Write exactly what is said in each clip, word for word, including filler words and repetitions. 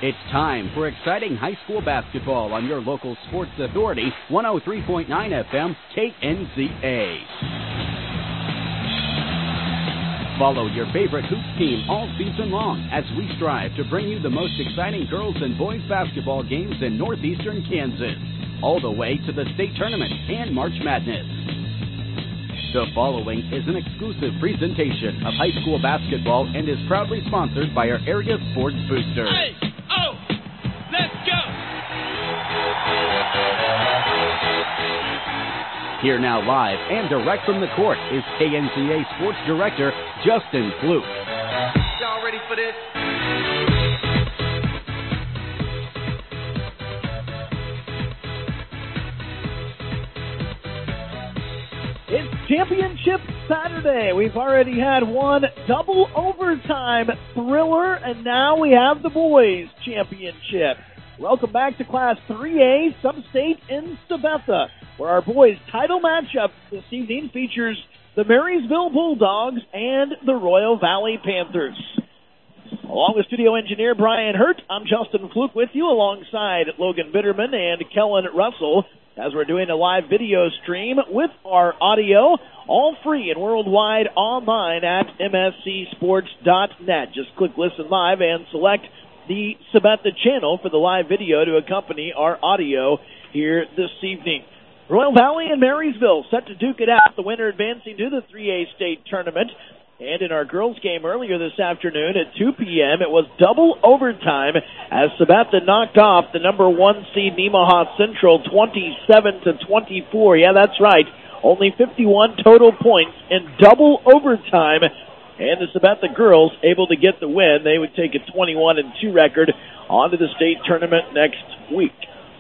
It's time for exciting high school basketball on your local sports authority, one oh three point nine F M, K N Z A. Follow your favorite hoops team all season long as we strive to bring you the most exciting girls and boys basketball games in northeastern Kansas, all the way to the state tournament and March Madness. The following is an exclusive presentation of high school basketball and is proudly sponsored by our area sports booster. Hey, oh, let's go! Here now live and direct from the court is K N Z A Sports Director Justin Fluke. Y'all ready for this? It's Championship Saturday. We've already had one double overtime thriller, and now we have the boys' championship. Welcome back to Class three A, Sub-State in Sabetha, where our boys' title matchup this evening features the Marysville Bulldogs and the Royal Valley Panthers. Along with studio engineer Brian Hurt, I'm Justin Fluke with you alongside Logan Bitterman and Kellen Russell, as we're doing a live video stream with our audio, all free and worldwide online at M S C sports dot net. Just click Listen Live and select the Sabetha channel for the live video to accompany our audio here this evening. Royal Valley and Marysville set to duke it out, the winner advancing to the three A state tournament. And in our girls' game earlier this afternoon at two p.m., it was double overtime as Sabetha knocked off the number one seed Nemaha Central twenty-seven to twenty-four. Yeah, that's right. Only fifty-one total points in double overtime. And the Sabetha girls able to get the win. They would take a twenty-one and two record onto the state tournament next week.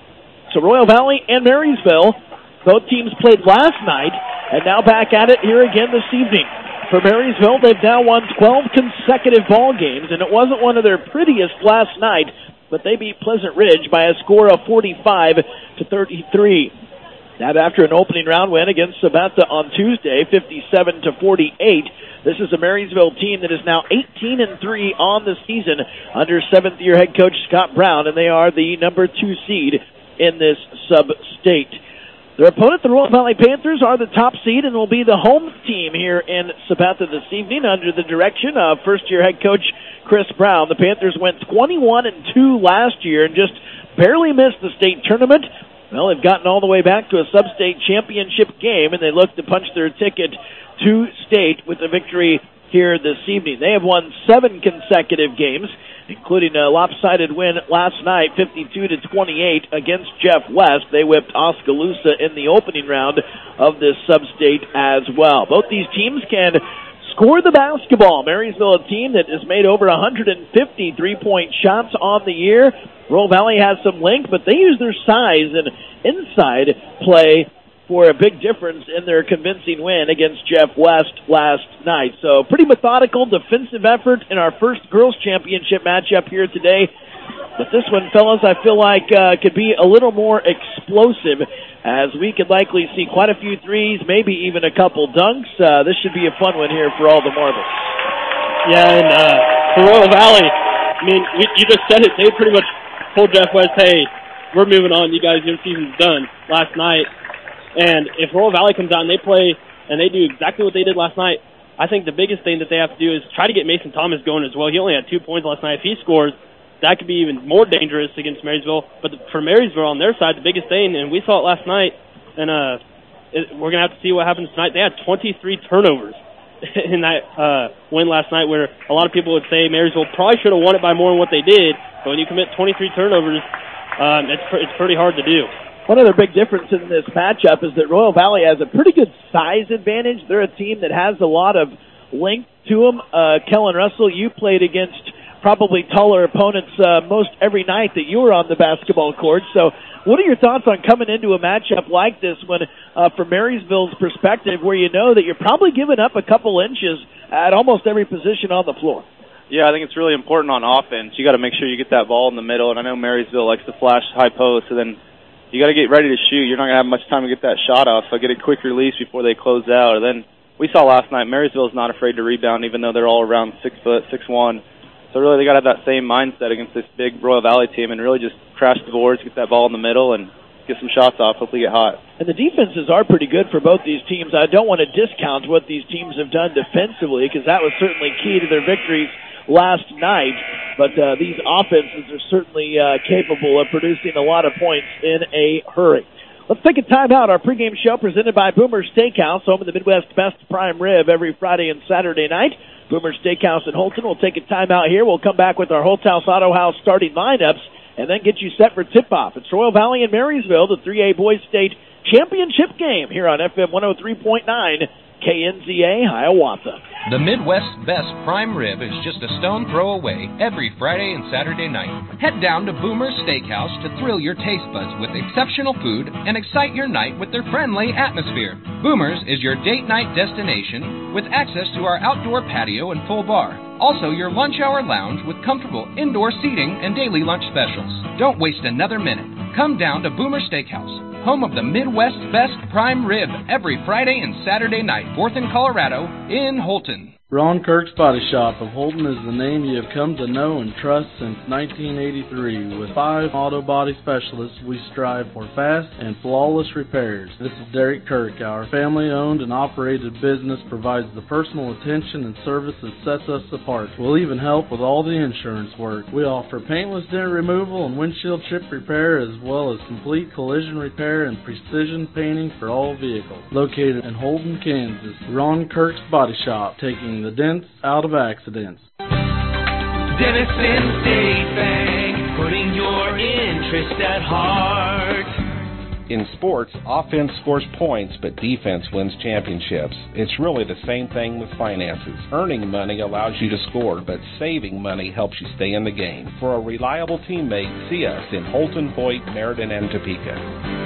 So Royal Valley and Marysville, both teams played last night and now back at it here again this evening. For Marysville, they've now won twelve consecutive ball games, and it wasn't one of their prettiest last night, but they beat Pleasant Ridge by a score of forty-five to thirty-three. That after an opening round win against Sabetha on Tuesday, fifty-seven to forty-eight. This is a Marysville team that is now eighteen and three on the season under seventh-year head coach Scott Brown, and they are the number two seed in this sub-state. Their opponent, the Royal Valley Panthers, are the top seed and will be the home team here in Sabetha this evening under the direction of first-year head coach Chris Brown. The Panthers went twenty-one and two last year and just barely missed the state tournament. Well, they've gotten all the way back to a sub-state championship game, and they look to punch their ticket to state with a victory here this evening. They have won seven consecutive games, including a lopsided win last night, fifty-two to twenty-eight against Jeff West. They whipped Oskaloosa in the opening round of this sub-state as well. Both these teams can score the basketball. Marysville, a team that has made over one hundred fifty three-point shots on the year. Royal Valley has some length, but they use their size and inside play for a big difference in their convincing win against Jeff West last night. So pretty methodical defensive effort in our first girls championship matchup here today. But this one, fellas, I feel like uh, could be a little more explosive, as we could likely see quite a few threes, maybe even a couple dunks. Uh, this should be a fun one here for all the Marbles. Yeah, and uh, for Royal Valley, I mean, you, you just said it. They pretty much told Jeff West, hey, we're moving on. You guys, your season's done last night. And if Royal Valley comes out and they play and they do exactly what they did last night, I think the biggest thing that they have to do is try to get Mason Thomas going as well. He only had two points last night. If he scores, that could be even more dangerous against Marysville. But for Marysville on their side, the biggest thing, and we saw it last night, and uh, it, we're going to have to see what happens tonight. They had twenty-three turnovers in that uh, win last night, where a lot of people would say Marysville probably should have won it by more than what they did. But when you commit twenty-three turnovers, um, it's, pr- it's pretty hard to do. One other big difference in this matchup is that Royal Valley has a pretty good size advantage. They're a team that has a lot of length to them. Uh, Kellen Russell, you played against probably taller opponents uh, most every night that you were on the basketball court. So what are your thoughts on coming into a matchup like this when, uh, from Marysville's perspective, where you know that you're probably giving up a couple inches at almost every position on the floor? Yeah, I think it's really important on offense. You got to make sure you get that ball in the middle, and I know Marysville likes to flash high post, so then you got to get ready to shoot. You're not going to have much time to get that shot off, so get a quick release before they close out. And then we saw last night Marysville's not afraid to rebound, even though they're all around six foot, six one. So really they got to have that same mindset against this big Royal Valley team and really just crash the boards, get that ball in the middle, and get some shots off, hopefully get hot. And the defenses are pretty good for both these teams. I don't want to discount what these teams have done defensively because that was certainly key to their victories last night. But uh, these offenses are certainly uh, capable of producing a lot of points in a hurry. Let's take a time out. Our pregame show presented by Boomer Steakhouse, home of the Midwest Best Prime Rib every Friday and Saturday night. Boomer Steakhouse in Holton. We'll take a time out here. We'll come back with our Holthouse Auto House starting lineups and then get you set for tip-off. It's Royal Valley and Marysville, the three A Boys State Championship game here on F M one oh three point nine K N Z A Hiawatha. The Midwest's best prime rib is just a stone throw away every Friday and Saturday night. Head down to Boomer's Steakhouse to thrill your taste buds with exceptional food and excite your night with their friendly atmosphere. Boomer's is your date night destination with access to our outdoor patio and full bar. Also, your lunch hour lounge with comfortable indoor seating and daily lunch specials. Don't waste another minute. Come down to Boomer Steakhouse, home of the Midwest's best prime rib every Friday and Saturday night, fourth and Colorado in Holton. Ron Kirk's Body Shop of Holton is the name you have come to know and trust since nineteen eighty-three. With five auto body specialists, we strive for fast and flawless repairs. This is Derek Kirk. Our family-owned and operated business provides the personal attention and service that sets us apart. We'll even help with all the insurance work. We offer paintless dent removal and windshield chip repair, as well as complete collision repair and precision painting for all vehicles. Located in Holton, Kansas, Ron Kirk's Body Shop, taking the dents out of accidents. Denison State Bank, putting your interest at heart. In sports, offense scores points, but defense wins championships. It's really the same thing with finances. Earning money allows you to score, but saving money helps you stay in the game. For a reliable teammate, see us in Holton, Hoyt, Meriden, and Topeka.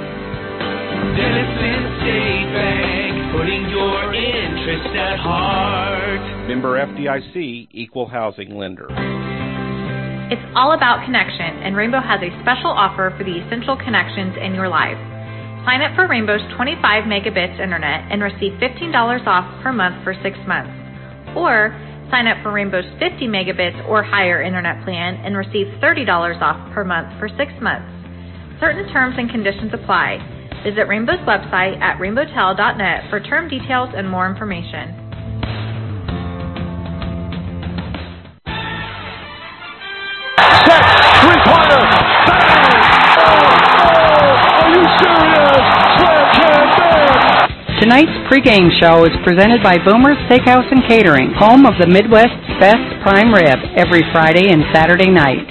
Denison State Bank, putting your interest at heart. Member F D I C, Equal Housing Lender. It's all about connection, and Rainbow has a special offer for the essential connections in your life. Sign up for Rainbow's twenty-five megabits internet and receive fifteen dollars off per month for six months. Or sign up for Rainbow's fifty megabits or higher internet plan and receive thirty dollars off per month for six months. Certain terms and conditions apply. Visit Rainbow's website at rainbow tel dot net for term details and more information. Set, three-pointer, bang! Oh, are you serious? Slam jam bang! Tonight's pregame show is presented by Boomer's Steakhouse and Catering, home of the Midwest's best prime rib every Friday and Saturday night.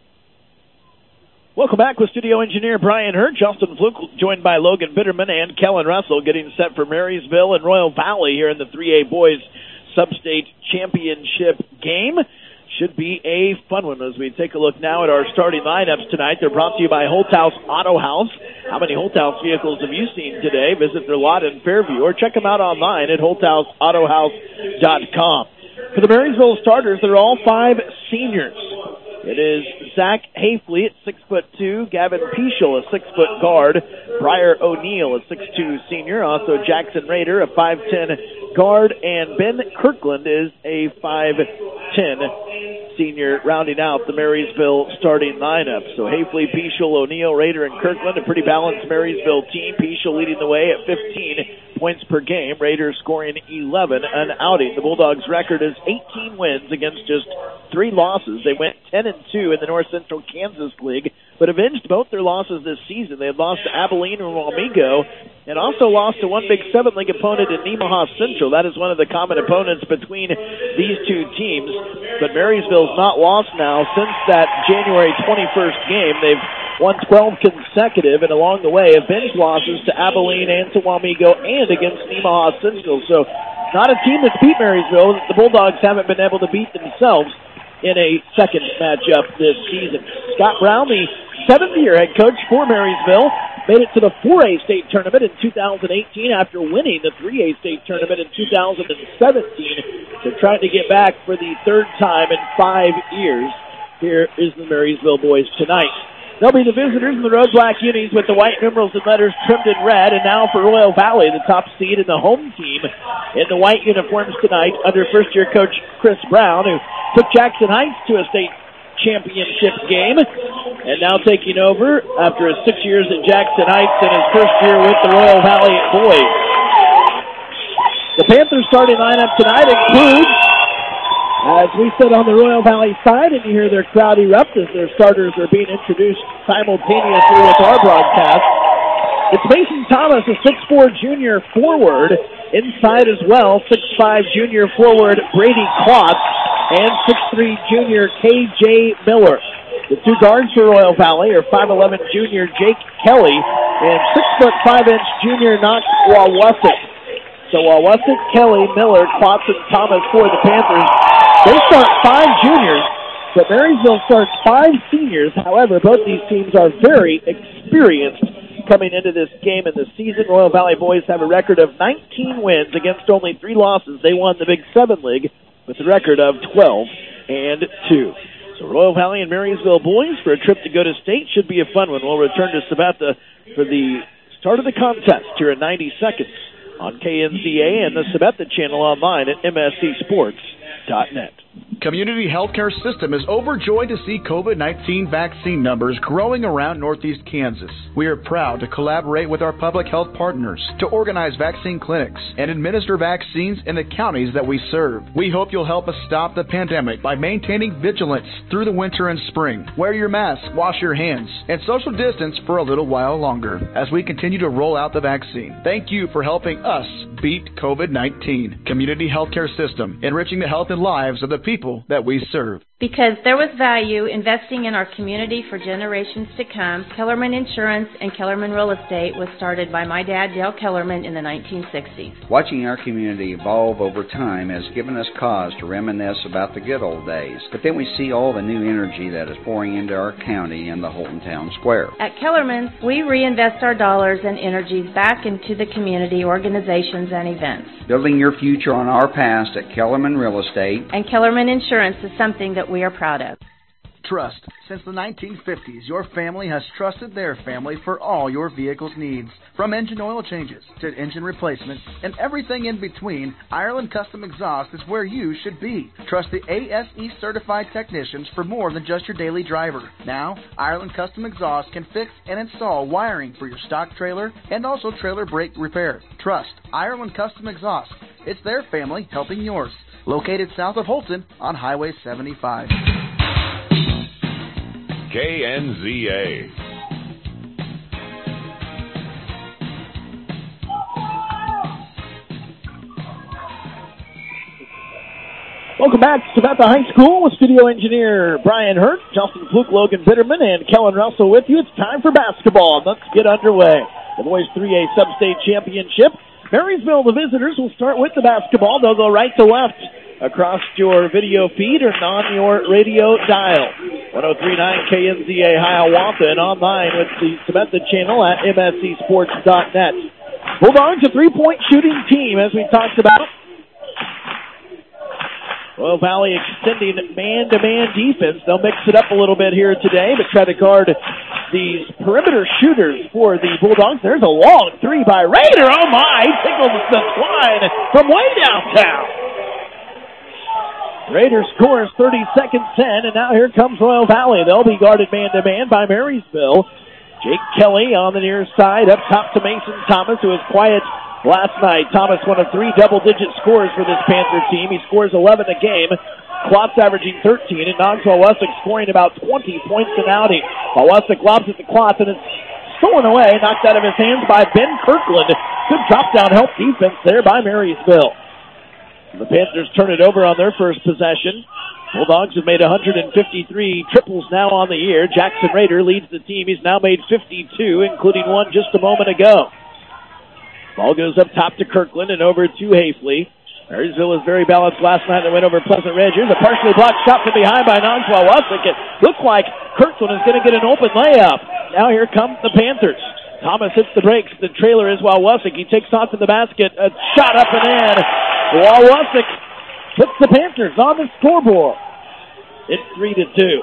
Welcome back with studio engineer Brian Hurt, Justin Fluke, joined by Logan Bitterman and Kellen Russell, getting set for Marysville and Royal Valley here in the three A Boys Sub-State Championship game. Should be a fun one as we take a look now at our starting lineups tonight. They're brought to you by Holthouse Auto House. How many Holthouse vehicles have you seen today? Visit their lot in Fairview or check them out online at holthouse auto house dot com. For the Marysville starters, they're all five seniors. It is Zach Hafley at six foot two, Gavin Peschel, a six foot guard, Briar O'Neill, a six two senior, also Jackson Rader, a five ten guard, and Ben Kirkland is a five ten senior, rounding out the Marysville starting lineup. So Hafley, Peschel, O'Neill, Rader, and Kirkland, a pretty balanced Marysville team. Peschel leading the way at fifteen points per game. Rader scoring eleven, an outing. The Bulldogs' record is eighteen wins against just three losses. They went ten and two in the North Central Kansas League, but avenged both their losses this season. They had lost to Abilene and Wamego, and also lost to one Big Seven League opponent in Nemaha Central. That is one of the common opponents between these two teams. But Marysville's not lost now since that January twenty-first game. They've won twelve consecutive, and along the way avenged losses to Abilene and to Wamego and against Nemaha Central. So not a team that's beat Marysville. The Bulldogs haven't been able to beat themselves in a second matchup this season. Scott Brown, the seventh-year head coach for Marysville, made it to the four A state tournament in two thousand eighteen after winning the three A state tournament in two thousand seventeen. They're trying to get back for the third time in five years. Here is the Marysville boys tonight. They'll be the visitors in the Road Black unis with the white numerals and letters trimmed in red. And now for Royal Valley, the top seed in the home team in the white uniforms tonight under first-year coach Chris Brown, who took Jackson Heights to a state championship game, and now taking over after his six years at Jackson Heights and his first year with the Royal Valley boys. The Panthers starting lineup tonight includes, as we sit on the Royal Valley side, and you hear their crowd erupt as their starters are being introduced simultaneously with our broadcast. It's Mason Thomas, a six four junior forward. Inside as well, six five junior forward Brady Klotz and six three junior K J Miller. The two guards for Royal Valley are five eleven junior Jake Kelly and six foot five inch junior Knox Wawusik. So Wawusik, Kelly, Miller, Klotz, and Thomas for the Panthers. They start five juniors, but Marysville starts five seniors. However, both these teams are very experienced coming into this game in the season. Royal Valley boys have a record of nineteen wins against only three losses. They won the Big Seven League with a record of twelve and two. So Royal Valley and Marysville boys for a trip to go to state should be a fun one. We'll return to Sabetha for the start of the contest here in ninety seconds on K N Z A and the Sabetha channel online at M S C sports dot net. Community Healthcare System is overjoyed to see COVID nineteen vaccine numbers growing around Northeast Kansas. We are proud to collaborate with our public health partners to organize vaccine clinics and administer vaccines in the counties that we serve. We hope you'll help us stop the pandemic by maintaining vigilance through the winter and spring. Wear your mask, wash your hands, and social distance for a little while longer as we continue to roll out the vaccine. Thank you for helping us beat COVID nineteen. Community Healthcare System, enriching the health and lives of the people that we serve. Because there was value investing in our community for generations to come, Kellerman Insurance and Kellerman Real Estate was started by my dad, Dale Kellerman, in the nineteen sixties. Watching our community evolve over time has given us cause to reminisce about the good old days. But then we see all the new energy that is pouring into our county and the Holton Town Square. At Kellerman, we reinvest our dollars and energies back into the community, organizations, and events. Building your future on our past at Kellerman Real Estate and Kellerman Insurance is something that we are proud of. Trust. Since the nineteen fifties, your family has trusted their family for all your vehicle's needs. From engine oil changes to engine replacement and everything in between, Ireland Custom Exhaust is where you should be. Trust the A S E certified technicians for more than just your daily driver. Now, Ireland Custom Exhaust can fix and install wiring for your stock trailer and also trailer brake repair. Trust Ireland Custom Exhaust. It's their family helping yours. Located south of Holton on Highway seventy-five. K N Z A. Welcome back to Sabetha High School with studio engineer Brian Hurt, Justin Fluke, Logan Bitterman, and Kellen Russell with you. It's time for basketball. Let's get underway. The boys three A Sub-State Championship. Marysville, the visitors, will start with the basketball. They'll go right to left across your video feed or on your radio dial. one oh three point nine K N Z A Hiawatha and online with the Sabetha channel at M S C sports dot net. Bulldogs, a three-point shooting team, as we talked about. Royal Valley extending man-to-man defense. They'll mix it up a little bit here today, but try to guard these perimeter shooters for the Bulldogs. There's a long three by Raider. Oh, my. He tickles the twine from way downtown. Raider scores thirty seconds ten, and now here comes Royal Valley. They'll be guarded man-to-man by Marysville. Jake Kelly on the near side, up top to Mason Thomas, who was quiet last night. Thomas, one of three double-digit scores for this Panther team. He scores eleven a game. Klotz averaging thirteen, and Knox Wawusik scoring about twenty points an outing. Wawusik lobs at the Klotz, and it's stolen away, knocked out of his hands by Ben Kirkland. Good drop-down help defense there by Marysville. The Panthers turn it over on their first possession. Bulldogs have made one hundred fifty-three triples now on the year. Jackson Raider leads the team. He's now made fifty-two, including one just a moment ago. Ball goes up top to Kirkland and over to Hafley. Marysville was very balanced last night. They went over Pleasant Ridge. Here's a partially blocked shot from behind by Knox Wawusik. It looks like Kirkland is going to get an open layup. Now here come the Panthers. Thomas hits the brakes. The trailer is Wawusik. He takes off to the basket. A shot up and in. Wawusik puts the Panthers on the scoreboard. It's three to two.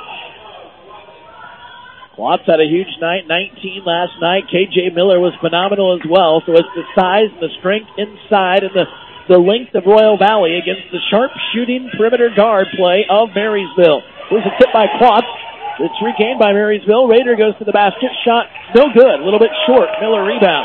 Klotz had a huge night, nineteen last night. K J Miller was phenomenal as well. So it's the size and the strength inside and the the length of Royal Valley against the sharp-shooting perimeter guard play of Marysville. Here's a tip by Klotz. It's regained by Marysville. Rader goes to the basket. Shot no good. A little bit short. Miller rebound.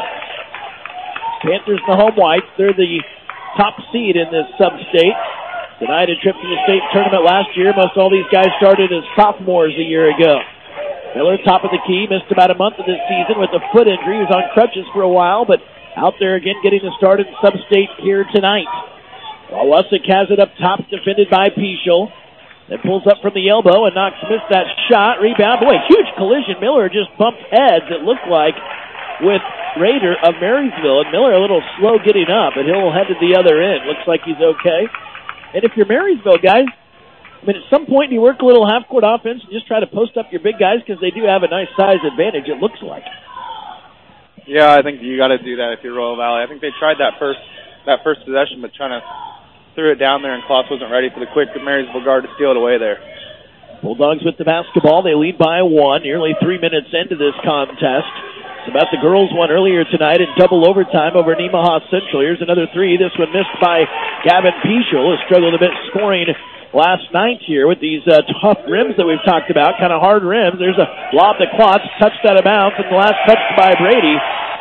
Panthers the home whites. They're the top seed in this sub-state. Denied a trip to the state tournament last year. Most all these guys started as sophomores a year ago. Miller, top of the key, missed about a month of this season with a foot injury. He was on crutches for a while, but out there again getting the start in sub-state here tonight. Wawusik has it up top, defended by Peschel. Then pulls up from the elbow and knocks, missed that shot. Rebound. Boy, huge collision. Miller just bumped heads, it looked like, with Rader of Marysville. And Miller a little slow getting up, but he'll head to the other end. Looks like he's okay. And if you're Marysville, guys, I mean, at some point you work a little half-court offense and just try to post up your big guys because they do have a nice size advantage, it looks like. Yeah, I think you got to do that if you're Royal Valley. I think they tried that first that first possession, but trying to threw it down there, and Klotz wasn't ready for the quick Marysville guard to steal it away there. Bulldogs with the basketball. They lead by one, nearly three minutes into this contest. It's about the girls won earlier tonight in double overtime over Nemaha Central. Here's another three. This one missed by Gavin Peschel, who struggled a bit scoring last night here with these uh, tough rims that we've talked about, kind of hard rims. There's a lob to Klotz, touched out of bounds, and the last touch by Brady.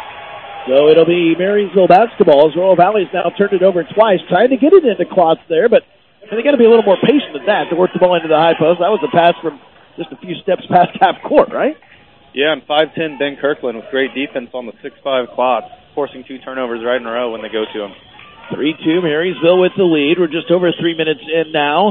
So it'll be Marysville basketball as Royal Valley's now turned it over twice, trying to get it into Klotz there, but they got to be a little more patient than that to work the ball into the high post. That was a pass from just a few steps past half court, right? Yeah, and five ten Ben Kirkland with great defense on the six five Klotz, forcing two turnovers right in a row when they go to him. three two, Marysville with the lead. We're just over three minutes in now.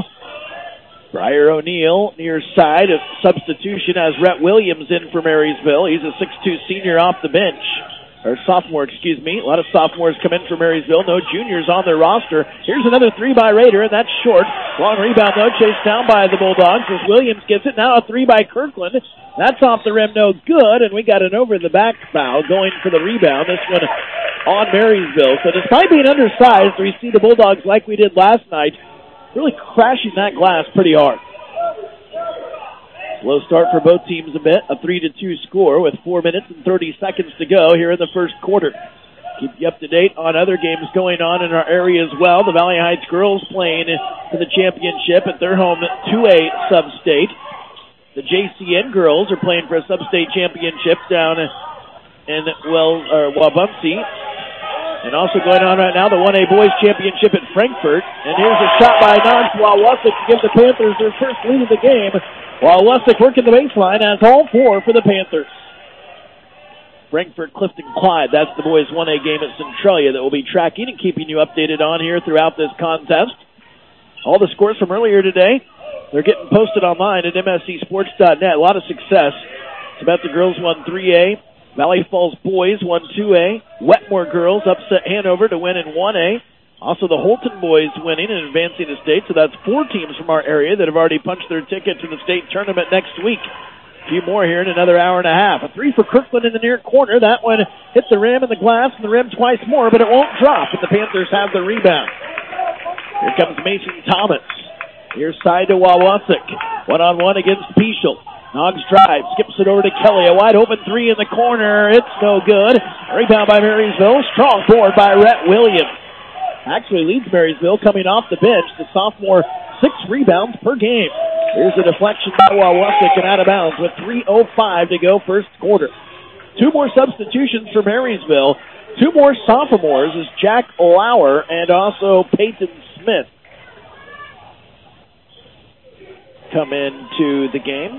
Briar O'Neill near side of substitution as Rhett Williams in for Marysville. He's a six two senior off the bench. Or sophomore, excuse me. A lot of sophomores come in for Marysville. No juniors on their roster. Here's another three by Rader, and that's short. Long rebound, though, chased down by the Bulldogs as Williams gets it. Now a three by Kirkland. That's off the rim, no good, and we got an over-the-back foul going for the rebound. This one on Marysville. So despite being undersized, we see the Bulldogs, like we did last night, really crashing that glass pretty hard. Slow start for both teams a bit. A three to two score with four minutes and thirty seconds to go here in the first quarter. Keep you up to date on other games going on in our area as well. The Valley Heights girls playing for the championship at their home two A sub-state. The J C N girls are playing for a sub-state championship down in well, or Wabaunsee. And also going on right now, the one A boys championship at Frankfort. And here's a shot by Nance Wawusik to give the Panthers their first lead of the game. Wawusik working the baseline as all four for the Panthers. Frankfort, Clifton, Clyde. That's the boys one A game at Centralia that we'll be tracking and keeping you updated on here throughout this contest. All the scores from earlier today, they're getting posted online at M S C sports dot net. A lot of success. It's about the girls won three A. Valley Falls boys won two A. Wetmore girls upset Hanover to win in one A. Also the Holton boys winning and advancing to state. So that's four teams from our area that have already punched their ticket to the state tournament next week. A few more here in another hour and a half. A three for Kirkland in the near corner. That one hit the rim and the glass and the rim twice more, but it won't drop, and the Panthers have the rebound. Here comes Mason Thomas. Here's side to Wawusik. One-on-one against Peschel. Noggs drives, skips it over to Kelly. A wide-open three in the corner. It's no good. Rebound by Marysville. Strong board by Rhett Williams. Actually leads Marysville coming off the bench. The sophomore, six rebounds per game. Here's a deflection by Wawusik and out of bounds with three oh five to go first quarter. Two more substitutions for Marysville. Two more sophomores is Jack Lauer and also Peyton Smith come into the game.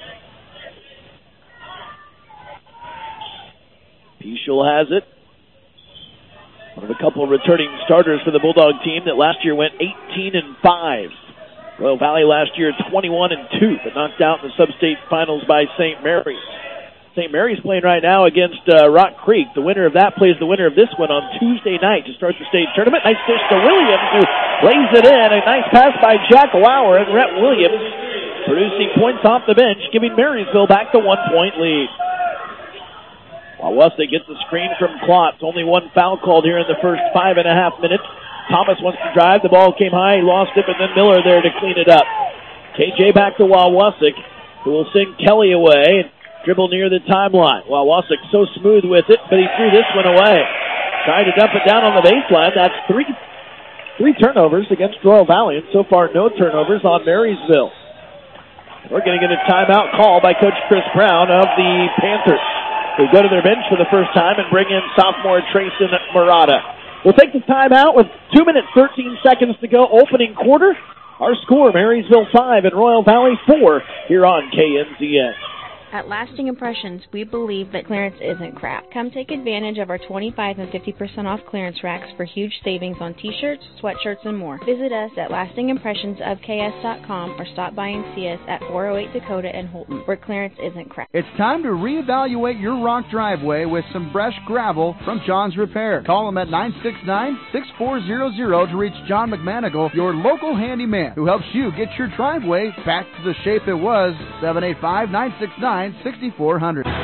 Peschel has it. One of a couple of returning starters for the Bulldog team that last year went eighteen and five. Royal Valley last year twenty-one and two, but knocked out in the sub-state finals by Saint Mary's. Saint Mary's playing right now against uh, Rock Creek. The winner of that plays the winner of this one on Tuesday night to start the state tournament. Nice dish to Williams, who lays it in. A nice pass by Jack Lauer, and Rhett Williams producing points off the bench, giving Marysville back the one-point lead. Wawusik gets the screen from Klotz. Only one foul called here in the first five and a half minutes. Thomas wants to drive. The ball came high. He lost it, but then Miller there to clean it up. K J back to Wawusik, who will send Kelly away and dribble near the timeline. Wawusik so smooth with it, but he threw this one away. Trying to dump it down on the baseline. That's three three turnovers against Royal Valley, and so far no turnovers on Marysville. We're going to get a timeout call by Coach Chris Brown of the Panthers, who go to their bench for the first time and bring in sophomore Trayson Murata. We'll take the timeout with two minutes, thirteen seconds to go, opening quarter. Our score, Marysville five and Royal Valley four, here on K N Z A. At Lasting Impressions, we believe that clearance isn't crap. Come take advantage of our twenty-five and fifty percent off clearance racks for huge savings on t-shirts, sweatshirts, and more. Visit us at lasting impressions of k s dot com or stop by and see us at four oh eight Dakota and Holton, where clearance isn't crap. It's time to reevaluate your rock driveway with some fresh gravel from John's Repair. Call them at nine six nine, six four zero zero to reach John McManigal, your local handyman, who helps you get your driveway back to the shape it was. seven eight five, nine six nine, six four zero zero.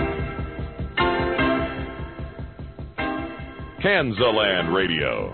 Kansaland Radio.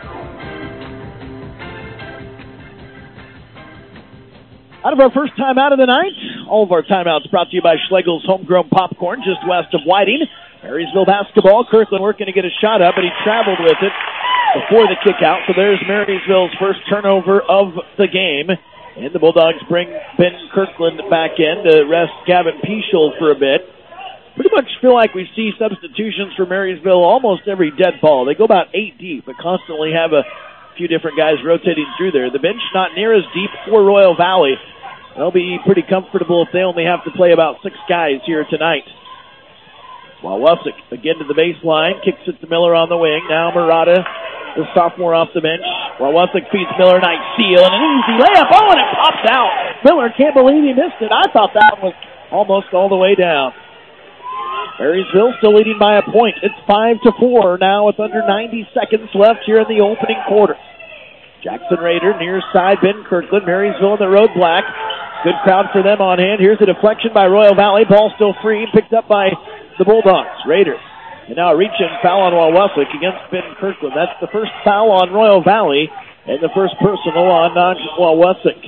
Out of our first timeout of the night, all of our timeouts brought to you by Schlegel's Homegrown Popcorn, just west of Whiting. Marysville basketball. Kirkland working to get a shot up, but he traveled with it before the kick out. So there's Marysville's first turnover of the game. And the Bulldogs bring Ben Kirkland back in to rest Gavin Peschel for a bit. Pretty much feel like we see substitutions for Marysville almost every dead ball. They go about eight deep, but constantly have a few different guys rotating through there. The bench not near as deep for Royal Valley. They'll be pretty comfortable if they only have to play about six guys here tonight. Wawusik again to the baseline, kicks it to Miller on the wing. Now Murata, the sophomore off the bench. Wawusik feeds Miller, nice steal, and an easy layup. Oh, and it pops out. Miller can't believe he missed it. I thought that one was almost all the way down. Marysville still leading by a point. It's five to four now with under ninety seconds left here in the opening quarter. Jackson Rader near side, Ben Kirkland. Marysville in the road black. Good crowd for them on hand. Here's a deflection by Royal Valley. Ball still free, picked up by the Bulldogs. Rader. And now a reach-in foul on Wawusik against Ben Kirkland. That's the first foul on Royal Valley and the first personal on Wawusik.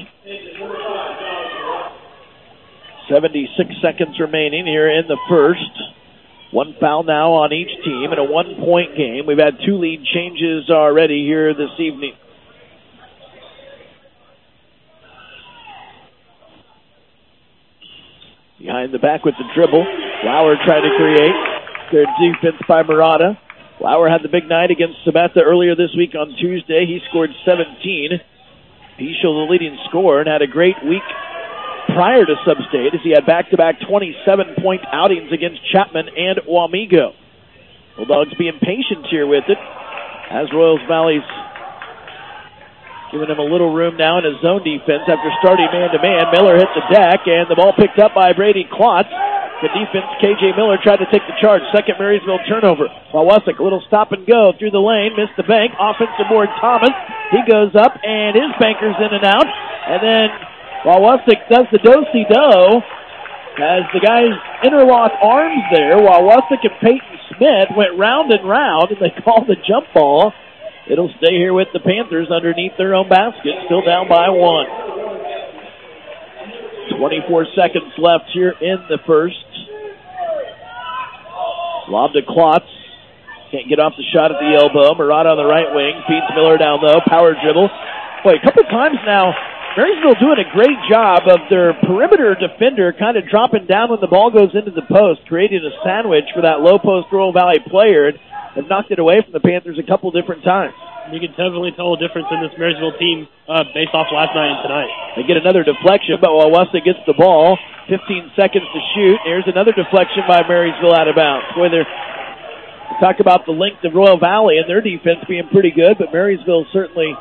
seventy-six seconds remaining here in the first. One foul now on each team in a one-point game. We've had two lead changes already here this evening. Behind the back with the dribble. Lauer trying to create. Good defense by Murata. Lauer had the big night against Samantha earlier this week on Tuesday. He scored seventeen. Peschel, the leading scorer, and had a great week prior to Sub-State as he had back-to-back twenty-seven point outings against Chapman and Wamego. Bulldogs being patient here with it as Royal Valley's giving him a little room now in his zone defense after starting man-to-man. Miller hit the deck, and the ball picked up by Brady Klotz. Good defense. K J Miller tried to take the charge. Second Marysville turnover. Wawusik, a little stop and go through the lane. Missed the bank. Offensive board Thomas. He goes up, and his banker's in and out. And then Wawusik does the do-si-do as the guys interlock arms there. Wawusik and Peyton Smith went round and round, and they called the jump ball. It'll stay here with the Panthers underneath their own basket, still down by one. twenty-four seconds left here in the first. Lob to Klotz. Can't get off the shot at the elbow. Murata on the right wing. Feeds Miller down low. Power dribble. Boy, a couple times now, Marysville doing a great job of their perimeter defender kind of dropping down when the ball goes into the post, creating a sandwich for that low post Royal Valley player. Have knocked it away from the Panthers a couple different times. You can definitely tell a difference in this Marysville team uh, based off last night and tonight. They get another deflection, but Wawusik gets the ball. fifteen seconds to shoot. Here's another deflection by Marysville out of bounds. Boy, they're we talk about the length of Royal Valley and their defense being pretty good, but Marysville certainly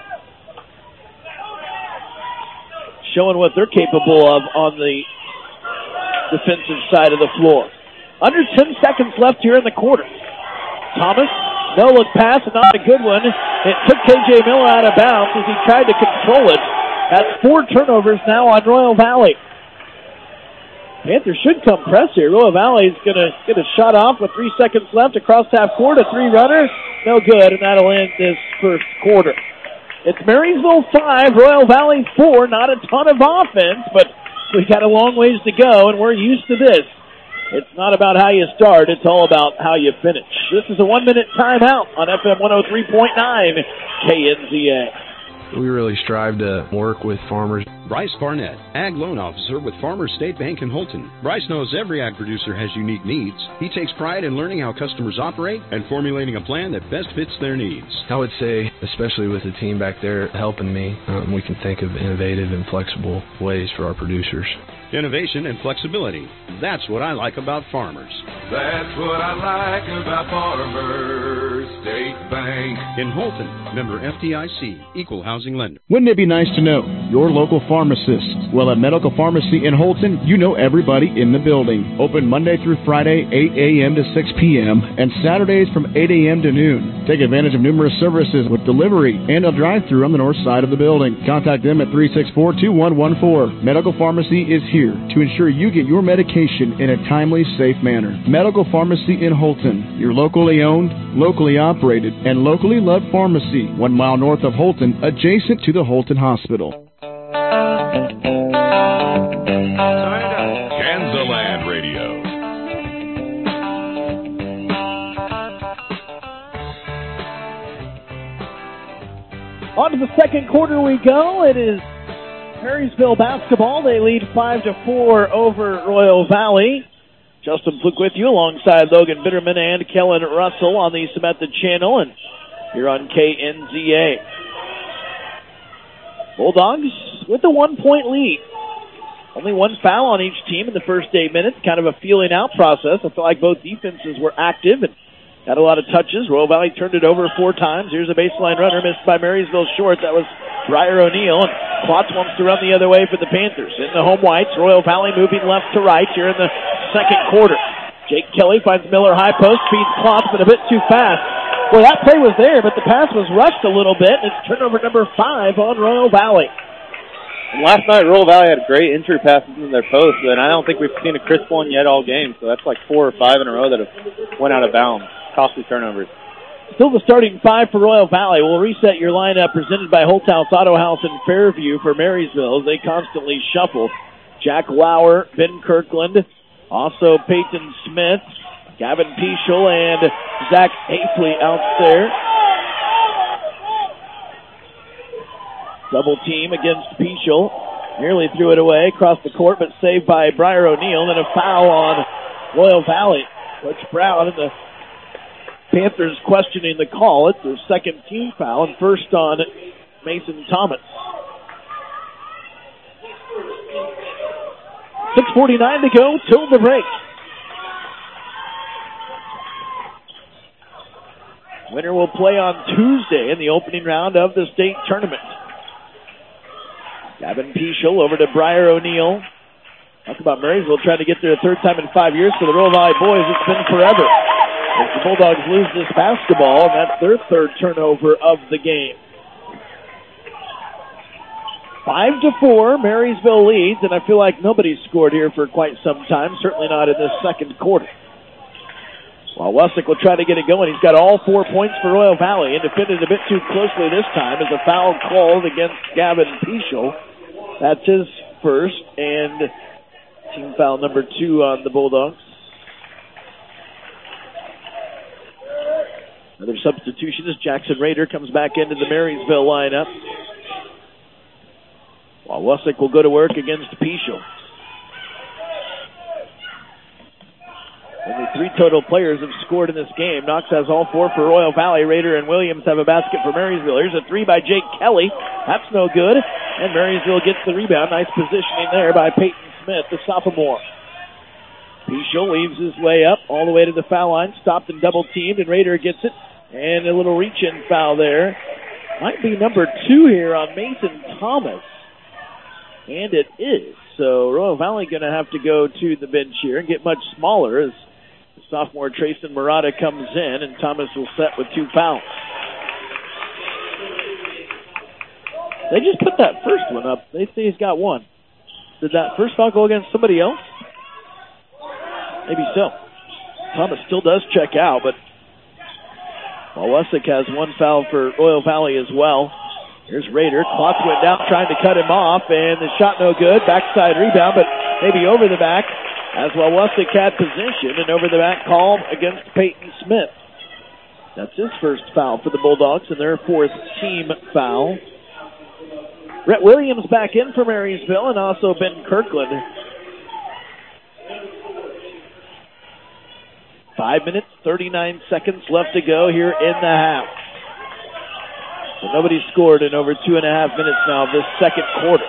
showing what they're capable of on the defensive side of the floor. Under ten seconds left here in the quarter. Thomas, no look pass, and not a good one. It took K J Miller out of bounds as he tried to control it. That's four turnovers now on Royal Valley. Panthers should come press here. Royal Valley's going to get a shot off with three seconds left across half court. A three-runner, no good, and that'll end this first quarter. It's Marysville five, Royal Valley four. Not a ton of offense, but we got a long ways to go, and we're used to this. It's not about how you start, it's all about how you finish. This is a one-minute timeout on F M one oh three point nine K N Z A. We really strive to work with farmers. Bryce Barnett, Ag Loan Officer with Farmers State Bank in Holton. Bryce knows every ag producer has unique needs. He takes pride in learning how customers operate and formulating a plan that best fits their needs. I would say, especially with the team back there helping me, um, we can think of innovative and flexible ways for our producers. Innovation and flexibility. That's what I like about farmers. That's what I like about Farmers State Bank. In Holton, member F D I C, equal housing lender. Wouldn't it be nice to know your local pharmacist? Well, at Medical Pharmacy in Holton, you know everybody in the building. Open Monday through Friday, eight a.m. to six p.m., and Saturdays from eight a.m. to noon. Take advantage of numerous services with delivery and a drive-thru on the north side of the building. Contact them at three six four, two one one four. Medical Pharmacy is here to ensure you get your medication in a timely, safe manner. Medical Pharmacy in Holton, your locally owned, locally operated, and locally loved pharmacy, one mile north of Holton, adjacent to the Holton Hospital. Kansaland Radio. On to the second quarter we go. It is Marysville basketball. They lead five to four over Royal Valley. Justin Fluke with you alongside Logan Bitterman and Kellen Russell on the Samantha Channel and here on K N Z A. Bulldogs with a one-point lead. Only one foul on each team in the first eight minutes. Kind of a feeling out process. I feel like both defenses were active and had a lot of touches. Royal Valley turned it over four times. Here's a baseline runner missed by Marysville short. That was Briar O'Neill. And Klotz wants to run the other way for the Panthers. In the home whites, Royal Valley moving left to right here in the second quarter. Jake Kelly finds Miller high post, feeds Klotz, but a bit too fast. Well, that play was there, but the pass was rushed a little bit, and it's turnover number five on Royal Valley. And last night, Royal Valley had great entry passes in their post, and I don't think we've seen a crisp one yet all game, so that's like four or five in a row that have went out of bounds. Costly turnovers. Still the starting five for Royal Valley. We'll reset your lineup presented by Holthouse Auto House in Fairview for Marysville. They constantly shuffle. Jack Lauer, Ben Kirkland, also Peyton Smith, Gavin Peschel, and Zach Hafley out there. Double team against Peschel. Nearly threw it away across the court, but saved by Briar O'Neill. Then a foul on Royal Valley. Coach Brown and the Panthers questioning the call. It's their second team foul and first on Mason Thomas. six forty-nine to go till the break. Winner will play on Tuesday in the opening round of the state tournament. Gavin Peschel over to Briar O'Neill. Talk about Marysville trying to get there a third time in five years. For the Royal Valley boys, it's been forever. As the Bulldogs lose this basketball, and that's their third turnover of the game. Five to four, Marysville leads, and I feel like nobody's scored here for quite some time, certainly not in this second quarter. While Wessick will try to get it going, he's got all four points for Royal Valley, and defended a bit too closely this time as a foul called against Gavin Peschel. That's his first, and team foul number two on the Bulldogs. Another substitution as Jackson Rader comes back into the Marysville lineup. While Wessick will go to work against Peschel. Only three total players have scored in this game. Knox has all four for Royal Valley. Rader and Williams have a basket for Marysville. Here's a three by Jake Kelly. That's no good. And Marysville gets the rebound. Nice positioning there by Peyton Smith, the sophomore. Peschel weaves his way up all the way to the foul line. Stopped and double teamed, and Rader gets it. And a little reach-in foul there. Might be number two here on Mason Thomas. And it is. So Royal Valley going to have to go to the bench here and get much smaller as the sophomore Trayson Murata comes in, and Thomas will set with two fouls. They just put that first one up. They say he's got one. Did that first foul go against somebody else? Maybe so. Thomas still does check out, but while Wessick has one foul for Royal Valley as well. Here's Rader. Klotz went down trying to cut him off, and the shot no good. Backside rebound, but maybe over the back. as Wawusik had position, and over the back call against Peyton Smith. That's his first foul for the Bulldogs and their fourth team foul. Rhett Williams back in for Marysville, and also Ben Kirkland. Five minutes, thirty-nine seconds left to go here in the half. So nobody scored in over two and a half minutes now of this second quarter.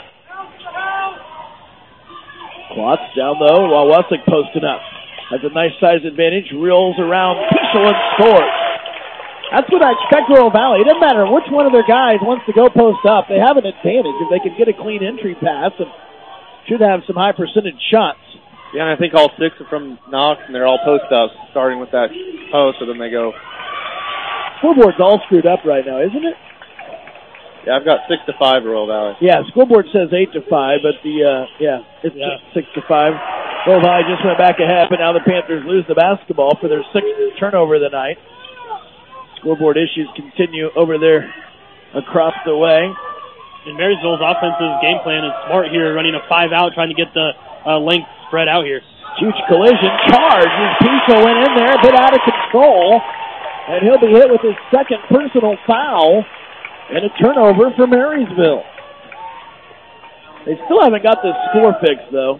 Klotz down low, Wawusik posting up. Has a nice size advantage, reels around Pichel and scores. That's what I expect Royal Valley. It doesn't matter which one of their guys wants to go post up. They have an advantage if they can get a clean entry pass and should have some high percentage shots. Yeah, and I think all six are from Knox, and they're all post-ups, starting with that post, so then they go. Scoreboard's all screwed up right now, isn't it? Yeah, I've got six to five Royal Valley. Yeah, scoreboard says eight to five, but the, uh, yeah, it's yeah. six to five. Royal Valley just went back ahead, but now the Panthers lose the basketball for their sixth turnover of the night. Scoreboard issues continue over there across the way. And Marysville's offensive game plan is smart here, running a five out, trying to get the uh, length spread out here. Huge collision, charge as Pichel went in there, a bit out of control, and he'll be hit with his second personal foul and a turnover for Marysville. They still haven't got this score fixed, though.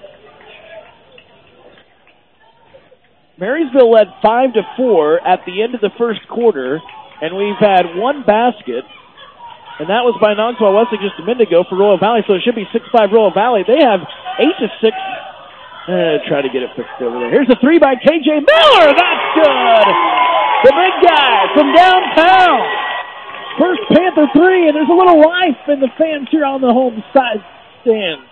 Marysville led five to four at the end of the first quarter, and we've had one basket, and that was by Knox Wawusik just a minute ago for Royal Valley, so it should be six five Royal Valley. They have eight to six. Uh, try to get it fixed over there. Here's a three by K J Miller. That's good. The big guy from downtown. First Panther three, and there's a little life in the fans here on the home side stands.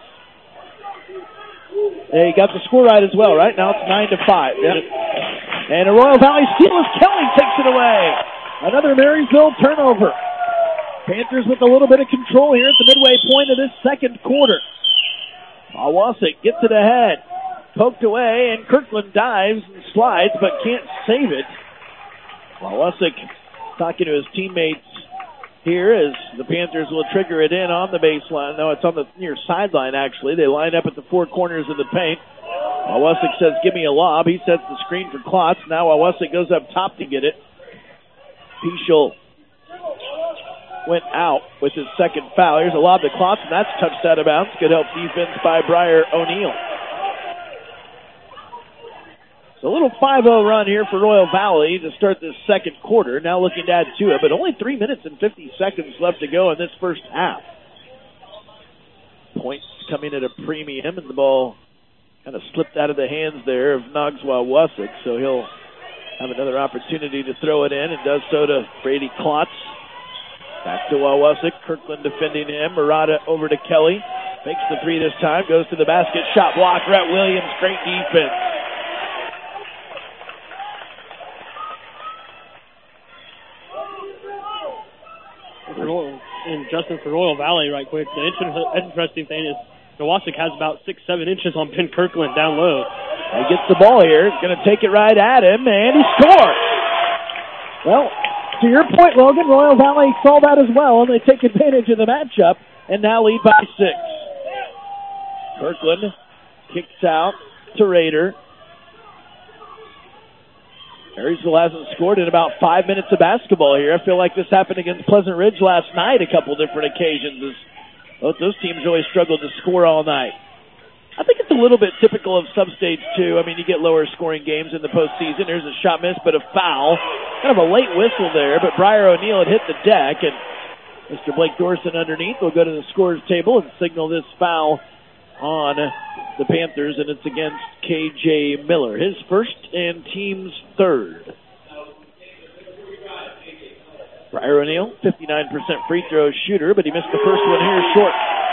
They got the score right as well, right? Now it's nine to five. Yep. And a Royal Valley steal as Kelly takes it away. Another Marysville turnover. Panthers with a little bit of control here at the midway point of this second quarter. Wawusik gets it ahead. Poked away, and Kirkland dives and slides, but can't save it. Wawusik talking to his teammates here as the Panthers will trigger it in on the baseline. No, it's on the near sideline, actually. They line up at the four corners of the paint. Wawusik says, give me a lob. He sets the screen for Klotz. Now Wawusik goes up top to get it. Pichel went out with his second foul. Here's a lob to Klotz, and that's touched out of bounds. Good help defense by Briar O'Neill. So a little five oh run here for Royal Valley to start this second quarter. Now looking to add to it, but only three minutes and fifty seconds left to go in this first half. Points coming at a premium, and the ball kind of slipped out of the hands there of Knox Wawusik, so he'll have another opportunity to throw it in, and does so to Brady Klotz. Back to Wawusik. Kirkland defending him. Murata over to Kelly. Makes the three this time. Goes to the basket. Shot block. Rhett Williams. Great defense. And Justin, for Royal Valley, right quick, the interesting thing is Wawusik has about six, seven inches on Ben Kirkland down low. He gets the ball here. He's going to take it right at him, and he scores. Well, to your point, Logan, Royal Valley saw that as well, and they take advantage of the matchup, and now lead by six. Kirkland kicks out to Rader. Marysville hasn't scored in about five minutes of basketball here. I feel like this happened against Pleasant Ridge last night a couple different occasions. As both those teams really struggled to score all night. I think it's a little bit typical of Substage two. I mean, you get lower scoring games in the postseason. There's a shot miss, but a foul. Kind of a late whistle there, but Briar O'Neill had hit the deck, and Mister Blake Dorson underneath will go to the scorer's table and signal this foul on the Panthers, and it's against K J Miller. His first and team's third. Briar O'Neill, fifty-nine percent free throw shooter, but he missed the first one here short.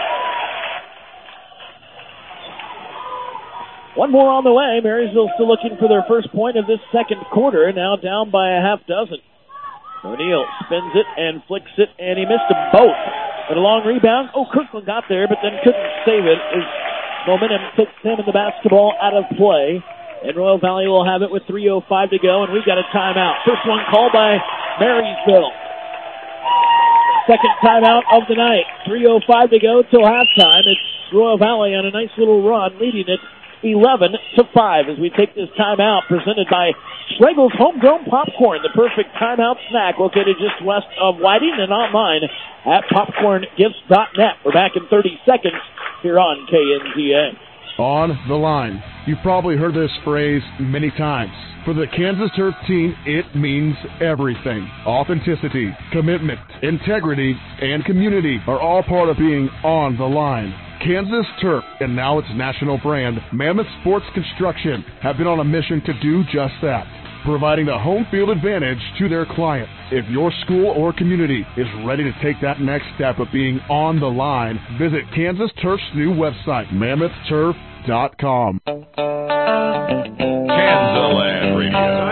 One more on the way. Marysville still looking for their first point of this second quarter, now down by a half dozen. O'Neill spins it and flicks it, and he missed them both. But a long rebound. Oh, Kirkland got there, but then couldn't save it. His momentum puts him and the basketball out of play. And Royal Valley will have it with three oh five to go, and we've got a timeout. First one called by Marysville. Second timeout of the night. three oh five to go till halftime. It's Royal Valley on a nice little run, leading it eleven to five as we take this timeout presented by Schlegel's Homegrown Popcorn, the perfect timeout snack located just west of Whiting and online at popcorn gifts dot net. We're back in thirty seconds here on K N T A. On the line. You've probably heard this phrase many times. For the Kansas Turf team, it means everything. Authenticity, commitment, integrity, and community are all part of being on the line. Kansas Turf, and now its national brand, Mammoth Sports Construction, have been on a mission to do just that, providing the home field advantage to their clients. If your school or community is ready to take that next step of being on the line, visit Kansas Turf's new website, mammoth turf dot com. Kansaland Radio.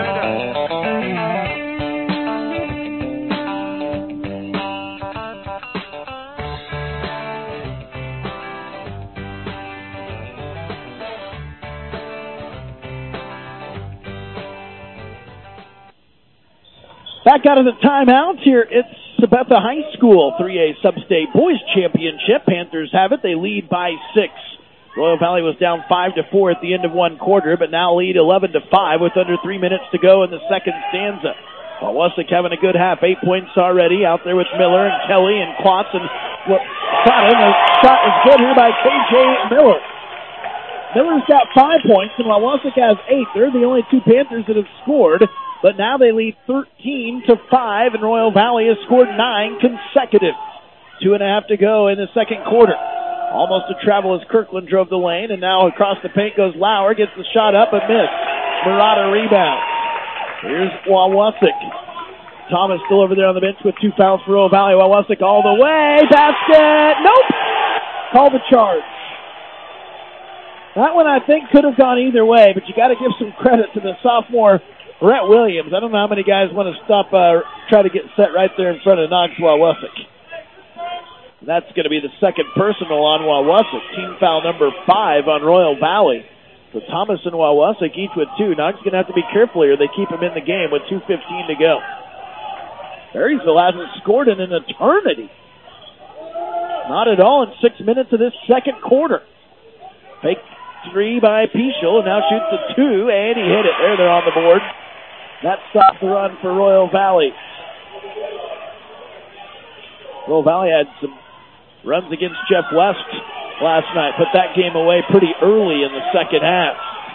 Back out of the timeout here, it's Sabetha High School three A Sub-State Boys Championship. Panthers have it. They lead by six. Royal Valley was down five to four at the end of one quarter, but now lead eleven to five with under three minutes to go in the second stanza. Wawasek having a good half, eight points already out there with Miller and Kelly and Klotz and well, shot in. The shot is good here by K J Miller. Miller's got five points and Wawasek has eight. They're the only two Panthers that have scored, but now they lead thirteen to five and Royal Valley has scored nine consecutive. Two and a half to go in the second quarter. Almost a travel as Kirkland drove the lane, and now across the paint goes Lauer, gets the shot up and missed. Murata rebound. Here's Wawasek. Thomas still over there on the bench with two fouls for Royal Valley. Wawasek all the way. Basket. Nope. Call the charge. That one I think could have gone either way, but you got to give some credit to the sophomore Brett Williams. I don't know how many guys want to stop, uh, try to get set right there in front of Knox Wawasek. That's going to be the second personal on Wawasek. Team foul number five on Royal Valley. So Thomas and Wawasek each with two. Knox going to have to be careful here. They keep him in the game with two fifteen to go. Marysville hasn't scored in an eternity. Not at all in six minutes of this second quarter. Fake three by Peschel, and now shoots the two, and he hit it. There, they're on the board. That stopped the run for Royal Valley. Royal Valley had some runs against Jeff West last night. Put that game away pretty early in the second half.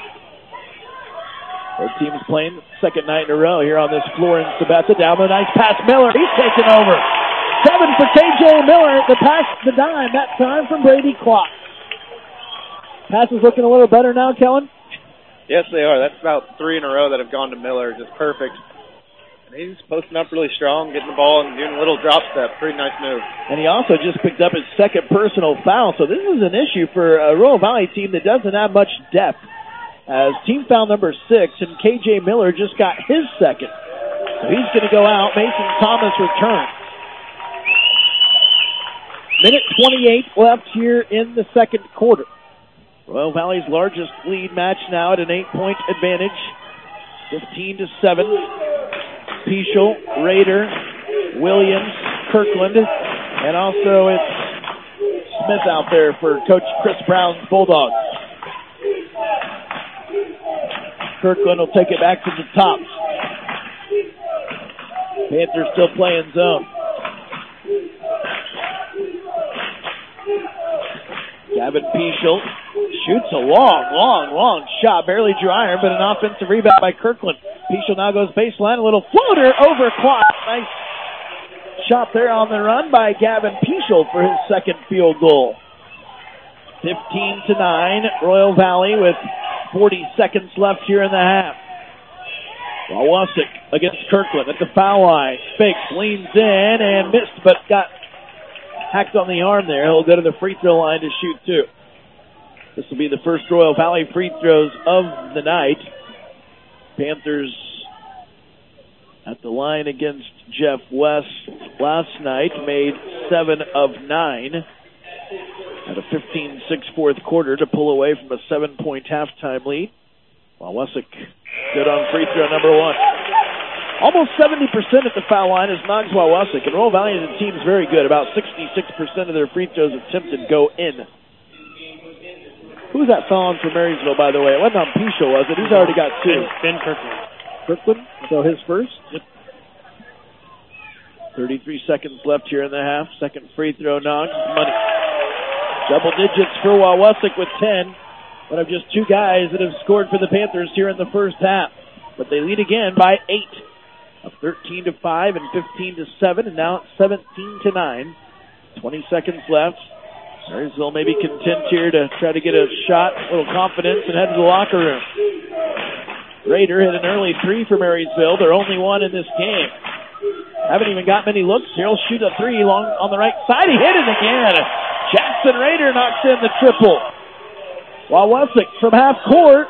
Both teams playing second night in a row here on this floor in Sabetha. Down the nice pass, Miller. He's taking over. Seven for K J Miller. The pass, the dime, that time from Brady Klopp. Pass is looking a little better now, Kellen? Yes, they are. That's about three in a row that have gone to Miller. Just perfect. And he's posting up really strong, getting the ball and doing a little drop step. Pretty nice move. And he also just picked up his second personal foul. So this is an issue for a Royal Valley team that doesn't have much depth. As team foul number six, and K J Miller just got his second. So he's going to go out. Mason Thomas returns. Minute twenty-eight left here in the second quarter. Royal Valley's largest lead match now at an eight-point advantage. fifteen to seven. Peschel, Rader, Williams, Kirkland, and also it's Smith out there for Coach Chris Brown's Bulldogs. Kirkland will take it back to the top. Panthers still playing zone. Gavin Peschel shoots a long, long, long shot. Barely drew iron, but an offensive rebound by Kirkland. Peschel now goes baseline. A little floater over clock. Nice shot there on the run by Gavin Peschel for his second field goal. fifteen to nine. Royal Valley with forty seconds left here in the half. Wawasek against Kirkland at the foul line. Fakes, leans in and missed, but got hacked on the arm there. He'll go to the free throw line to shoot two. This will be the first Royal Valley free throws of the night. Panthers at the line against Jeff West last night made seven of nine. At a fifteen six fourth quarter to pull away from a seven-point halftime lead. Wawasek good on free throw number one. Almost seventy percent at the foul line is Knox Wawasek, and Royal Valley as a team is very good. About sixty-six percent of their free throws attempted go in. Who's was that foul on for Marysville, by the way? It wasn't on Pisho, was it? He's already got two. Ben Kirkland. Kirkland, so his first. Yep. thirty-three seconds left here in the half. Second free throw, Nog. Money. Double digits for Wawasek with ten. One of just two guys that have scored for the Panthers here in the first half. But they lead again by eight. Up thirteen to five and fifteen to seven, and now it's seventeen to nine. twenty seconds left. Marysville maybe content here to try to get a shot, a little confidence, and head to the locker room. Rader hit an early three for Marysville, their only one in this game. Haven't even got many looks here. He'll shoot a three long on the right side. He hit it again. Jackson Rader knocks in the triple. Wawasek from half court.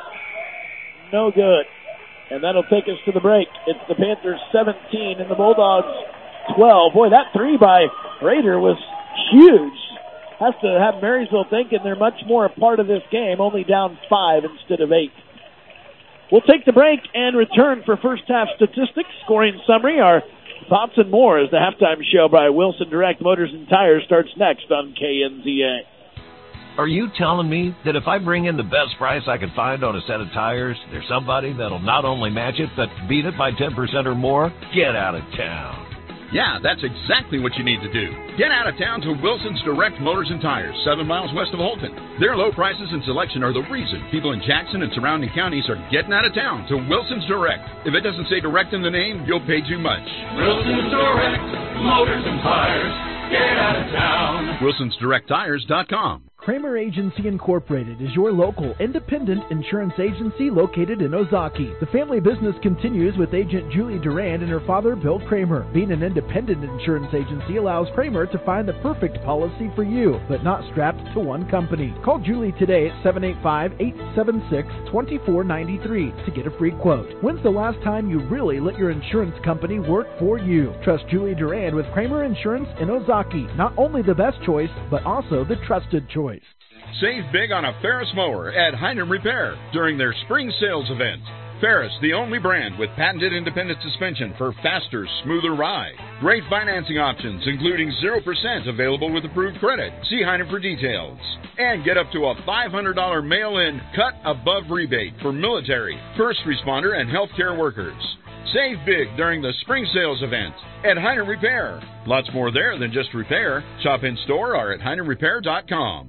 No good. And that'll take us to the break. It's the Panthers seventeen and the Bulldogs twelve. Boy, that three by Rader was huge. Has to have Marysville thinking they're much more a part of this game, only down five instead of eight. We'll take the break and return for first half statistics, scoring summary, our thoughts and more as the halftime show by Wilson Direct Motors and Tires starts next on K N Z A. Are you telling me that if I bring in the best price I can find on a set of tires, there's somebody that'll not only match it, but beat it by ten percent or more? Get out of town. Yeah, that's exactly what you need to do. Get out of town to Wilson's Direct Motors and Tires, seven miles west of Holton. Their low prices and selection are the reason people in Jackson and surrounding counties are getting out of town to Wilson's Direct. If it doesn't say Direct in the name, you'll pay too much. Wilson's Direct Motors and Tires. Get out of town. Wilsons Direct Tires dot com. Kramer Agency Incorporated is your local independent insurance agency located in Ozaki. The family business continues with agent Julie Durand and her father, Bill Kramer. Being an independent insurance agency allows Kramer to find the perfect policy for you, but not strapped to one company. Call Julie today at seven eight five, eight seven six, two four nine three to get a free quote. When's the last time you really let your insurance company work for you? Trust Julie Durand with Kramer Insurance in Ozaki. Not only the best choice, but also the trusted choice. Save big on a Ferris mower at Heinem Repair during their spring sales event. Ferris, the only brand with patented independent suspension for faster, smoother ride. Great financing options, including zero percent available with approved credit. See Heinem for details. And get up to a five hundred dollars mail-in cut above rebate for military, first responder, and healthcare workers. Save big during the spring sales event at Heinem Repair. Lots more there than just repair. Shop in store or at Heinem Repair dot com.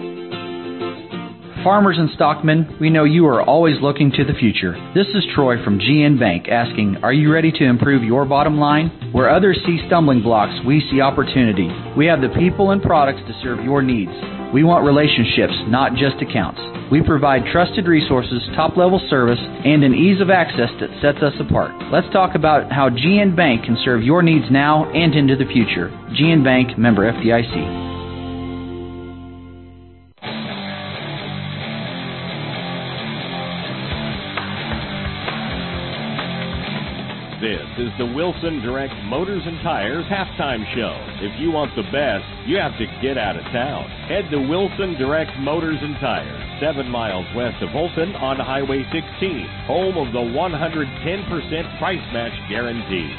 Farmers and stockmen, we know you are always looking to the future. This is Troy from G N Bank asking, are you ready to improve your bottom line? Where others see stumbling blocks, we see opportunity. We have the people and products to serve your needs. We want relationships, not just accounts. We provide trusted resources, top-level service, and an ease of access that sets us apart. Let's talk about how G N Bank can serve your needs now and into the future. G N Bank, member F D I C. This is the Wilson Direct Motors and Tires halftime show. If you want the best, you have to get out of town. Head to Wilson Direct Motors and Tires, seven miles west of Holton on Highway sixteen, home of the one hundred ten percent price match guarantee.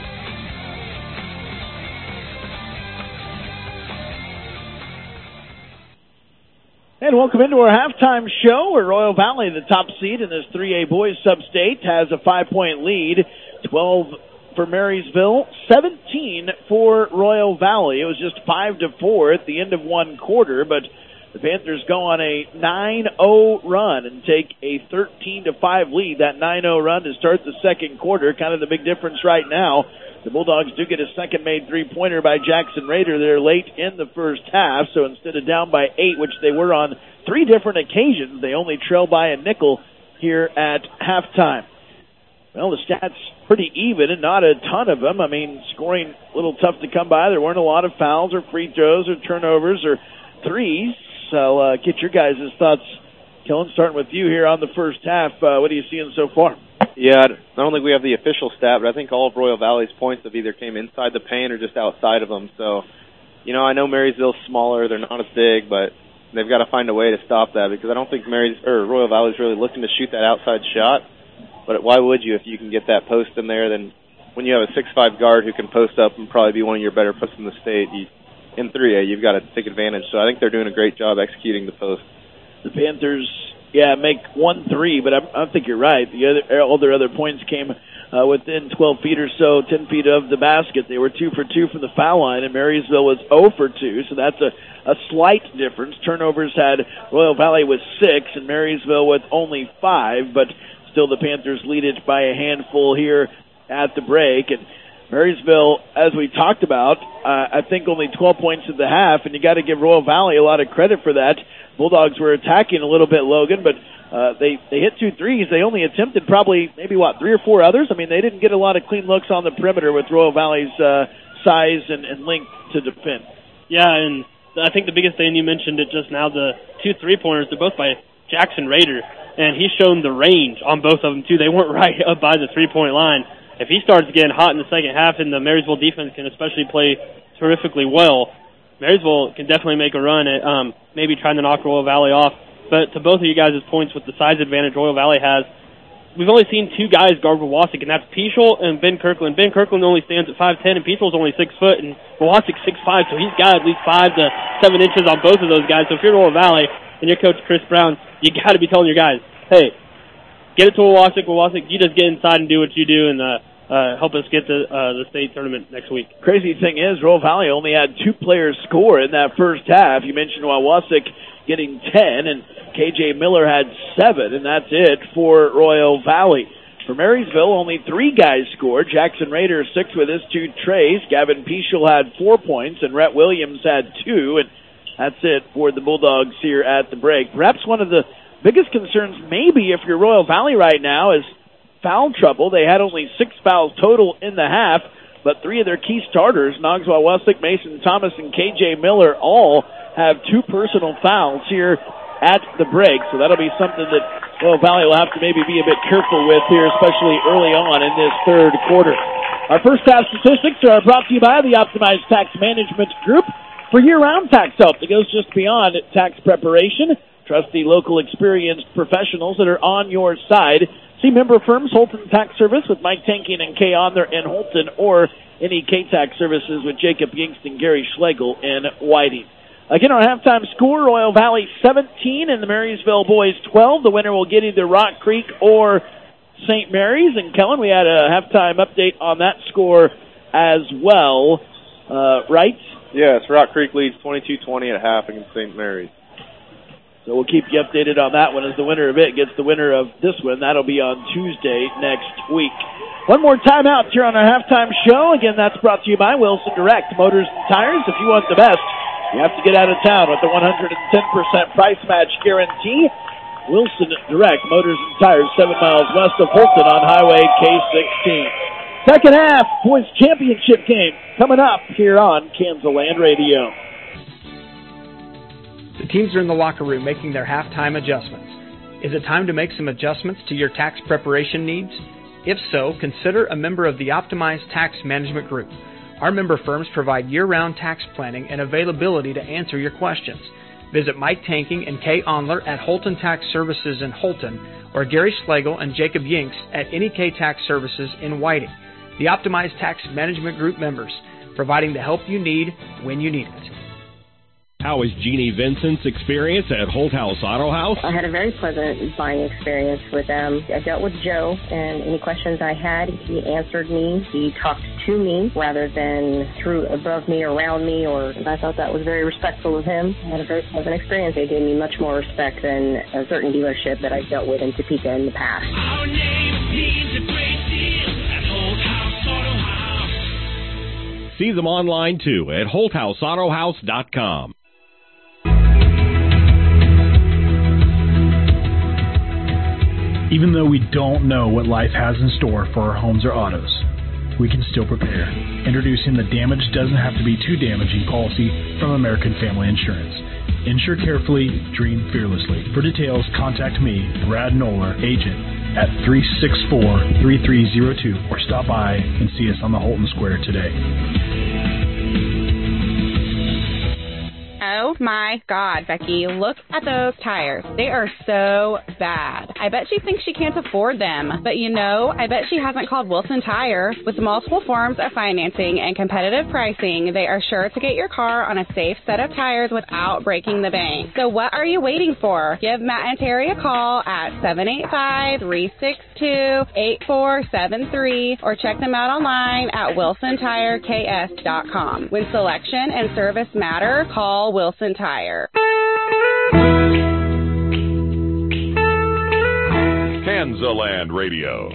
And welcome into our halftime show where Royal Valley, the top seed in this three A boys sub-state, has a five-point lead. twelve for Marysville, seventeen for Royal Valley. It was just five to four at the end of one quarter, but the Panthers go on a nine oh run and take a thirteen to five lead. That nine oh run to start the second quarter, kind of the big difference right now. The Bulldogs do get a second-made three-pointer by Jackson Rader there late in the first half, so instead of down by eight, which they were on three different occasions, they only trail by a nickel here at halftime. Well, the stats pretty even and not a ton of them. I mean, scoring a little tough to come by. There weren't a lot of fouls or free throws or turnovers or threes. So uh, get your guys' thoughts, Kellen, starting with you here on the first half. Uh, what are you seeing so far? Yeah, I don't think we have the official stat, but I think all of Royal Valley's points have either came inside the paint or just outside of them. So, you know, I know Marysville's smaller. They're not as big, but they've got to find a way to stop that because I don't think Marys or Royal Valley's really looking to shoot that outside shot. But why would you if you can get that post in there? Then when you have a six five guard who can post up and probably be one of your better posts in the state, you, in three A, you've got to take advantage. So I think they're doing a great job executing the post. The Panthers yeah, make one three, but I, I think you're right. The other, all their other points came uh, within twelve feet or so, ten feet of the basket. They were two for two from the foul line, and Marysville was zero for two, so that's a, a slight difference. Turnovers had Royal Valley with six and Marysville with only five, but still the Panthers lead it by a handful here at the break. And Marysville, as we talked about, uh, I think only twelve points at the half, and you got to give Royal Valley a lot of credit for that. Bulldogs were attacking a little bit, Logan, but uh, they, they hit two threes. They only attempted probably maybe, what, three or four others? I mean, they didn't get a lot of clean looks on the perimeter with Royal Valley's uh, size and, and length to defend. Yeah, and I think the biggest thing, you mentioned it just now, the two three-pointers, they're both by Jackson Rader, and he's shown the range on both of them, too. They weren't right up by the three-point line. If he starts getting hot in the second half and the Marysville defense can especially play terrifically well, Marysville can definitely make a run at um, maybe trying to knock Royal Valley off. But to both of you guys' points with the size advantage Royal Valley has, we've only seen two guys guard Wawasek, and that's Peschel and Ben Kirkland. Ben Kirkland only stands at five ten, and Peschel's only six foot, and Wawasek's six five, so he's got at least five to seven inches on both of those guys. So if you're Royal Valley and your coach Chris Brown, you got to be telling your guys, hey, get it to Wawasek. Wawasek, you just get inside and do what you do, and uh, Uh, help us get to uh, the state tournament next week. Crazy thing is, Royal Valley only had two players score in that first half. You mentioned Wawasek getting ten, and K J Miller had seven, and that's it for Royal Valley. For Marysville, only three guys scored. Jackson Rader, six with his two trays. Gavin Peschel had four points, and Rhett Williams had two, and that's it for the Bulldogs here at the break. Perhaps one of the biggest concerns, maybe, if you're Royal Valley right now, is foul trouble. They had only six fouls total in the half, but three of their key starters, Noggs Wawasek, Mason Thomas, and K J Miller, all have two personal fouls here at the break. So that'll be something that Royal Valley will have to maybe be a bit careful with here, especially early on in this third quarter. Our first half statistics are brought to you by the Optimized Tax Management Group for year-round tax help that goes just beyond tax preparation. Trust the local experienced professionals that are on your side. See member firms, Holton Tax Service with Mike Tankian and Kay Ondler in Holton, or any K-Tax Services with Jacob Yingst and Gary Schlegel in Whiting. Again, our halftime score, Royal Valley seventeen and the Marysville boys twelve. The winner will get either Rock Creek or Saint Mary's. And Kellen, we had a halftime update on that score as well, uh, right? Yes, Rock Creek leads twenty-two twenty at half against Saint Mary's. So we'll keep you updated on that one as the winner of it gets the winner of this one. That'll be on Tuesday next week. One more time out here on our halftime show. Again, that's brought to you by Wilson Direct Motors and Tires. If you want the best, you have to get out of town with the one hundred ten percent price match guarantee. Wilson Direct Motors and Tires, seven miles west of Holton on Highway K sixteen. Second half, boys championship game coming up here on Kansas Land Radio. The teams are in the locker room making their halftime adjustments. Is it time to make some adjustments to your tax preparation needs? If so, consider a member of the Optimized Tax Management Group. Our member firms provide year-round tax planning and availability to answer your questions. Visit Mike Tanking and Kay Ondler at Holton Tax Services in Holton, or Gary Schlegel and Jacob Yinks at any K-Tax Services in Whiting. The Optimized Tax Management Group members, providing the help you need when you need it. How was Jeannie Vincent's experience at Holt House Auto House? I had a very pleasant buying experience with them. I dealt with Joe, and any questions I had, he answered me. He talked to me rather than through above me, around me, or I thought that was very respectful of him. I had a very pleasant experience. They gave me much more respect than a certain dealership that I've dealt with in Topeka in the past. Our name means a great deal at Holt House Auto House. See them online too at holt house auto house dot com. Even though we don't know what life has in store for our homes or autos, we can still prepare. Introducing the Damage Doesn't Have to Be Too Damaging policy from American Family Insurance. Insure carefully, dream fearlessly. For details, contact me, Brad Noller, agent, at three six four, three three zero two, or stop by and see us on the Holton Square today. Oh my God, Becky, look at those tires. They are so bad. I bet she thinks she can't afford them. But you know, I bet she hasn't called Wilson Tire. With multiple forms of financing and competitive pricing, they are sure to get your car on a safe set of tires without breaking the bank. So what are you waiting for? Give Matt and Terry a call at seven eight five, three six two, eight four seven three or check them out online at wilson tire k s dot com. When selection and service matter, call Wilson Tire. Kansaland Radio.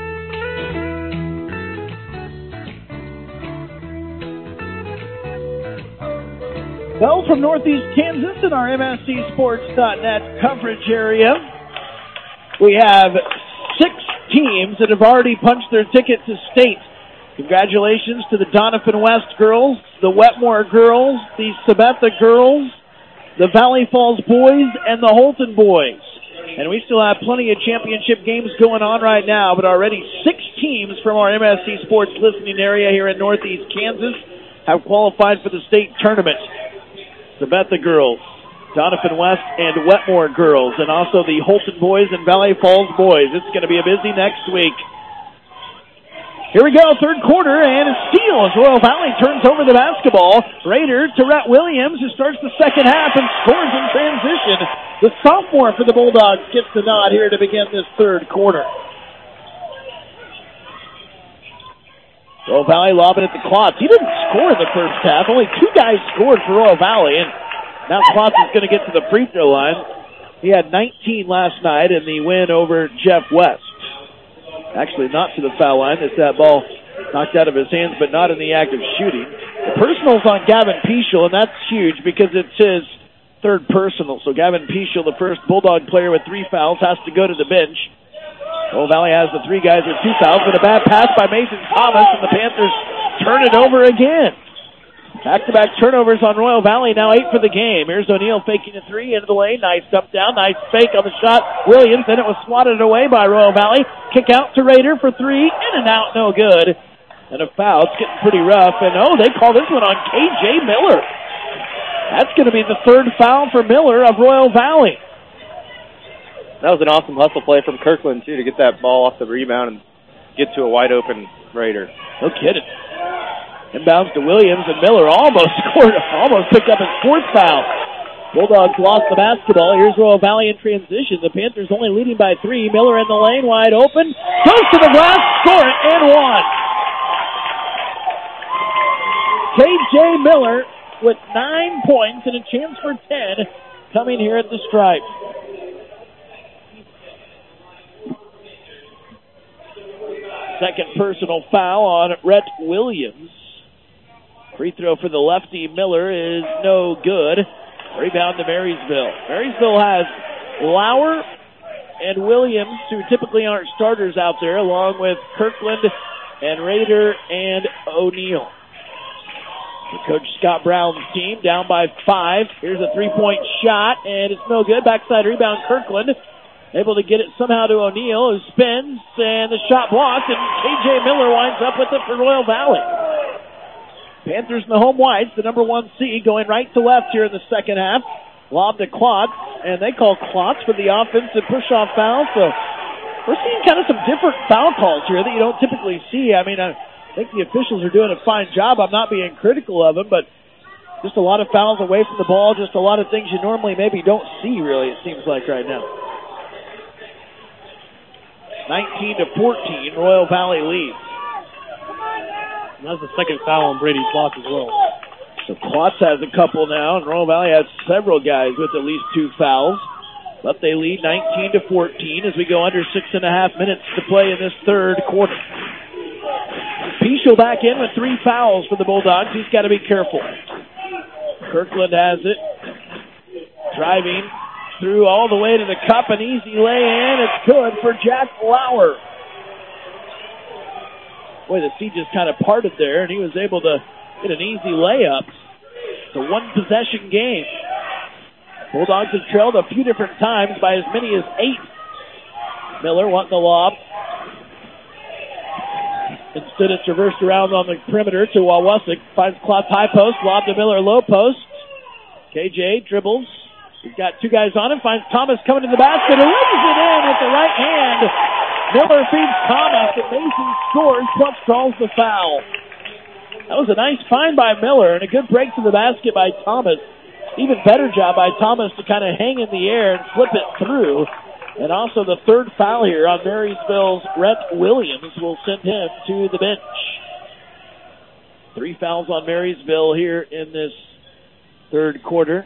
Well, from Northeast Kansas in our M S C Sports dot net coverage area, we have six teams that have already punched their ticket to state. Congratulations to the Doniphan West girls, the Wetmore girls, the Sabetha girls, the Valley Falls boys, and the Holton boys. And we still have plenty of championship games going on right now, but already six teams from our M S C Sports listening area here in Northeast Kansas have qualified for the state tournament. Sabetha girls, Doniphan West, and Wetmore girls, and also the Holton boys and Valley Falls boys. It's going to be a busy next week. Here we go, third quarter, and a steal as Royal Valley turns over the basketball. Raider to Rhett Williams, who starts the second half and scores in transition. The sophomore for the Bulldogs gets the nod here to begin this third quarter. Royal Valley lobbing at the Klotz. He didn't score in the first half. Only two guys scored for Royal Valley, and now Klotz is going to get to the free throw line. He had nineteen last night in the win over Jeff West. Actually, not to the foul line. It's that ball knocked out of his hands, but not in the act of shooting. The personal's on Gavin Peschel, and that's huge because it's his third personal. So Gavin Peschel, the first Bulldog player with three fouls, has to go to the bench. Royal Valley has the three guys with two fouls, but a bad pass by Mason Thomas, and the Panthers turn it over again. Back-to-back turnovers on Royal Valley, now eight for the game. Here's O'Neal faking a three into the lane. Nice up down, nice fake on the shot. Williams, then it was swatted away by Royal Valley. Kick out to Raider for three, in and out, no good. And a foul, it's getting pretty rough. And oh, they call this one on K J Miller. That's going to be the third foul for Miller of Royal Valley. That was an awesome hustle play from Kirkland, too, to get that ball off the rebound and get to a wide-open Raider. No kidding. Inbounds to Williams, and Miller almost scored, almost picked up his fourth foul. Bulldogs lost the basketball. Here's Royal Valley in transition. The Panthers only leading by three. Miller in the lane, wide open. Goes to the glass, score it, and one. K J Miller with nine points and a chance for ten coming here at the stripe. Second personal foul on Rhett Williams. Free throw for the lefty Miller is no good. Rebound to Marysville. Marysville has Lauer and Williams, who typically aren't starters out there, along with Kirkland and Raider and O'Neal. Coach Scott Brown's team down by five. Here's a three-point shot, and it's no good. Backside rebound, Kirkland. Able to get it somehow to O'Neal, who spins, and the shot blocked, and K J Miller winds up with it for Royal Valley. Panthers in the home whites, the number one seed, going right to left here in the second half. Lob to Klotz, and they call Klotz for the offensive push-off foul, so we're seeing kind of some different foul calls here that you don't typically see. I mean, I think the officials are doing a fine job. I'm not being critical of them, but just a lot of fouls away from the ball, just a lot of things you normally maybe don't see, really, it seems like right now. nineteen to fourteen, Royal Valley leads. And that's the second foul on Brady's block as well. So Klotz has a couple now, and Royal Valley has several guys with at least two fouls. But they lead nineteen to fourteen as we go under six and a half minutes to play in this third quarter. Peschel back in with three fouls for the Bulldogs. He's got to be careful. Kirkland has it. Driving through all the way to the cup, an easy lay-in. It's good for Jack Lauer. Boy, the sea just kind of parted there, and he was able to get an easy layup. It's a one-possession game. Bulldogs have trailed a few different times by as many as eight. Miller wanting the lob. Instead, it's reversed around on the perimeter to Wawusik. Finds Klotz high post. Lob to Miller low post. K J dribbles. He's got two guys on him, finds Thomas coming to the basket, and lays it in with the right hand. Miller feeds Thomas, and Mason scores, plus calls the foul. That was a nice find by Miller, and a good break to the basket by Thomas. Even better job by Thomas to kind of hang in the air and flip it through. And also the third foul here on Marysville's Rhett Williams will send him to the bench. Three fouls on Marysville here in this third quarter.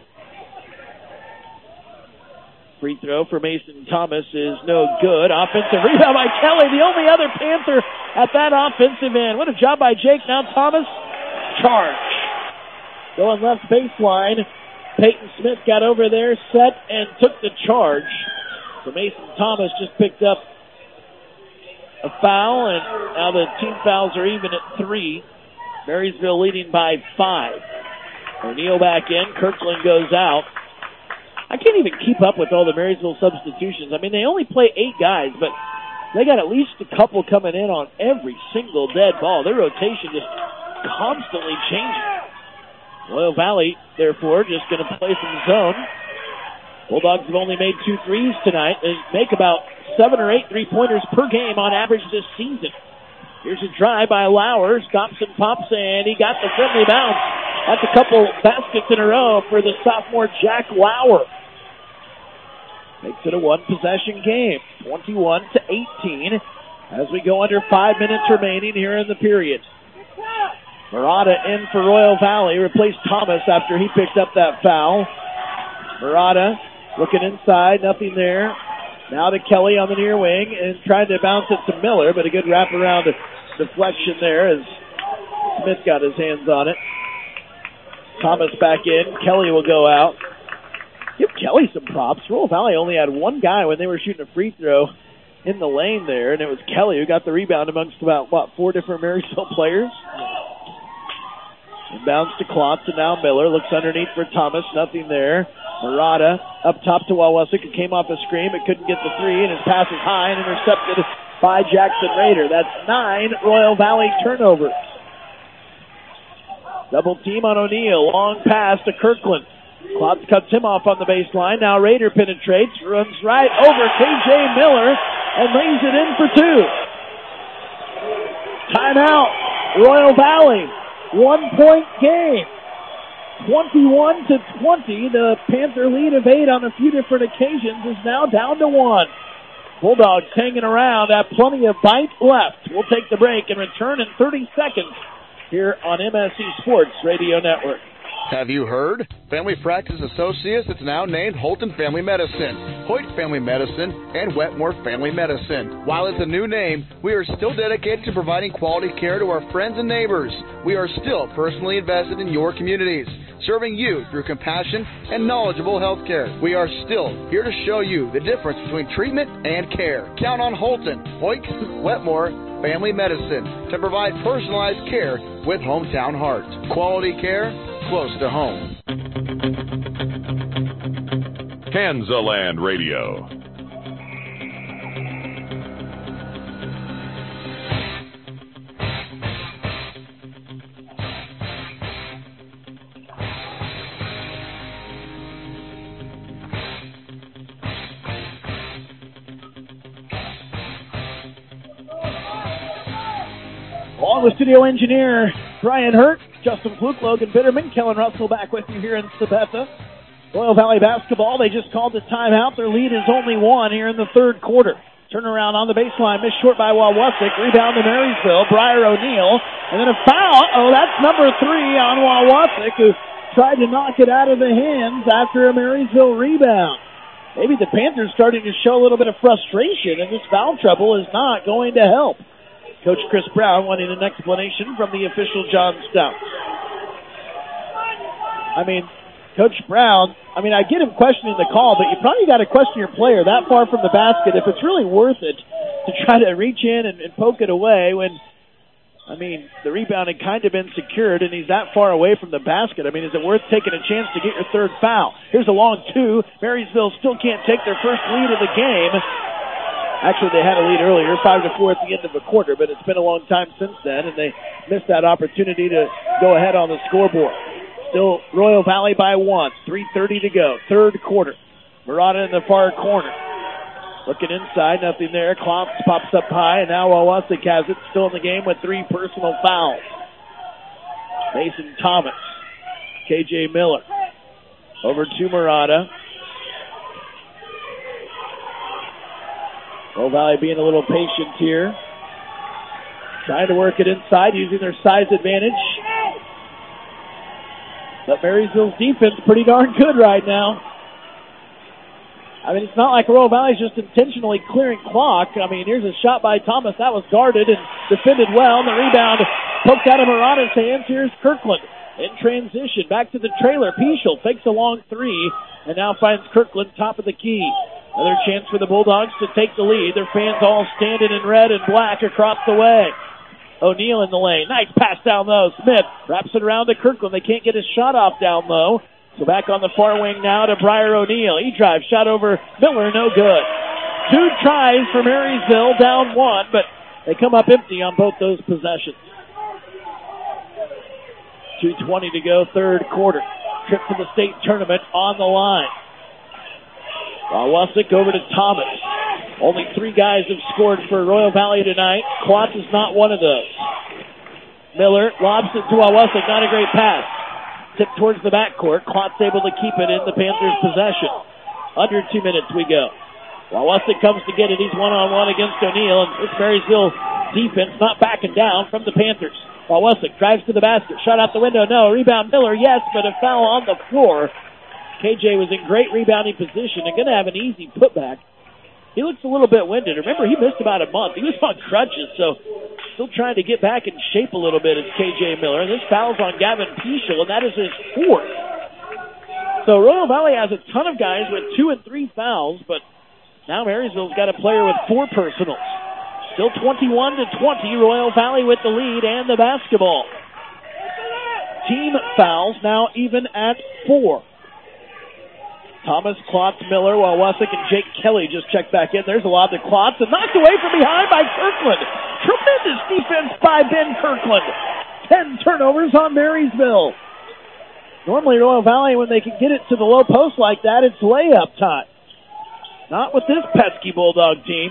Free throw for Mason Thomas is no good. Offensive rebound by Kelly, the only other Panther at that offensive end. What a job by Jake. Now Thomas, charge. Going left baseline. Peyton Smith got over there, set, and took the charge. So Mason Thomas just picked up a foul, and now the team fouls are even at three. Marysville leading by five. O'Neal back in. Kirkland goes out. I can't even keep up with all the Marysville substitutions. I mean, they only play eight guys, but they got at least a couple coming in on every single dead ball. Their rotation just constantly changing. Royal Valley, therefore, just going to play from zone. Bulldogs have only made two threes tonight. They make about seven or eight three-pointers per game on average this season. Here's a drive by Lauer. Thompson pops, and he got the friendly bounce. That's a couple baskets in a row for the sophomore Jack Lauer. Makes it a one-possession game, twenty-one to eighteen, as we go under five minutes remaining here in the period. Murata in for Royal Valley, replaced Thomas after he picked up that foul. Murata looking inside, nothing there. Now to Kelly on the near wing and trying to bounce it to Miller, but a good wraparound deflection there as Smith got his hands on it. Thomas back in. Kelly will go out. Give Kelly some props. Royal Valley only had one guy when they were shooting a free throw in the lane there, and it was Kelly who got the rebound amongst about, what, four different Marysville players. Inbounds to Klotz, and now Miller looks underneath for Thomas. Nothing there. Murata up top to Wawasik, who came off a screen but couldn't get the three, and his pass is high and intercepted by Jackson Rader. That's nine Royal Valley turnovers. Double team on O'Neal. Long pass to Kirkland. Klotz cuts him off on the baseline. Now Rader penetrates, runs right over K J Miller, and lays it in for two. Timeout, Royal Valley. One-point game. twenty-one to twenty. The Panther lead of eight on a few different occasions is now down to one. Bulldogs hanging around, have plenty of bite left. We'll take the break and return in thirty seconds here on M S C Sports Radio Network. Have you heard? Family Practice Associates is now named Holton Family Medicine, Hoyt Family Medicine, and Wetmore Family Medicine. While it's a new name, we are still dedicated to providing quality care to our friends and neighbors. We are still personally invested in your communities, serving you through compassion and knowledgeable health care. We are still here to show you the difference between treatment and care. Count on Holton, Hoyt, Wetmore Family Medicine to provide personalized care with hometown heart. Quality care close to home. Kansaland Radio. Along with studio engineer Brian Hurt, Justin Fluke, Logan Bitterman, Kellen Russell back with you here in Sabetha. Royal Valley basketball, they just called the timeout. Their lead is only one here in the third quarter. Turnaround on the baseline, missed short by Wawasik. Rebound to Marysville, Briar O'Neal. And then a foul. Oh, that's number three on Wawasik, who tried to knock it out of the hands after a Marysville rebound. Maybe the Panthers starting to show a little bit of frustration, and this foul trouble is not going to help. Coach Chris Brown wanting an explanation from the official John Stout. I mean, Coach Brown, I mean, I get him questioning the call, but you probably got to question your player that far from the basket if it's really worth it to try to reach in and, and poke it away when, I mean, the rebound had kind of been secured and he's that far away from the basket. I mean, is it worth taking a chance to get your third foul? Here's a long two. Marysville still can't take their first lead of the game. Actually, they had a lead earlier, five to four at the end of the quarter, but it's been a long time since then, and they missed that opportunity to go ahead on the scoreboard. Still Royal Valley by one. three thirty to go. Third quarter. Murata in the far corner. Looking inside, nothing there. Klotz pops up high, and now Wawasek has it. Still in the game with three personal fouls. Mason Thomas. K J Miller. Over to Murata. Royal Valley being a little patient here. Trying to work it inside, using their size advantage. But Marysville's defense pretty darn good right now. I mean, it's not like Royal Valley's just intentionally clearing clock. I mean, here's a shot by Thomas. That was guarded and defended well. And the rebound poked out of Murata's hands. Here's Kirkland in transition. Back to the trailer. Peschel takes a long three and now finds Kirkland top of the key. Another chance for the Bulldogs to take the lead. Their fans all standing in red and black across the way. O'Neal in the lane. Nice pass down low. Smith wraps it around to Kirkland. They can't get his shot off down low. So back on the far wing now to Briar O'Neal. He drives, shot over Miller, no good. Two tries for Marysville, down one, but they come up empty on both those possessions. two twenty to go, third quarter. Trip to the state tournament on the line. Wawasek over to Thomas. Only three guys have scored for Royal Valley tonight. Klotz is not one of those. Miller lobs it to Wawasek, not a great pass. Tip towards the backcourt. Klotz able to keep it in the Panthers' possession. Under two minutes we go. Wawasek comes to get it. He's one-on-one against O'Neal, and this Marysville defense not backing down from the Panthers. Wawasek drives to the basket. Shot out the window, no. Rebound Miller, yes, but a foul on the floor. K J was in great rebounding position and going to have an easy putback. He looks a little bit winded. Remember, he missed about a month. He was on crutches, so still trying to get back in shape a little bit is K J Miller. And this foul's on Gavin Peschel, and that is his fourth. So Royal Valley has a ton of guys with two and three fouls, but now Marysville's got a player with four personals. Still twenty-one to twenty, Royal Valley with the lead and the basketball. Team fouls now even at four. Thomas, Klotz, Miller, Wawasek, and Jake Kelly just checked back in. There's a lob to Klotz and knocked away from behind by Kirkland. Tremendous defense by Ben Kirkland. Ten turnovers on Marysville. Normally Royal Valley, when they can get it to the low post like that, it's layup time. Not with this pesky Bulldog team.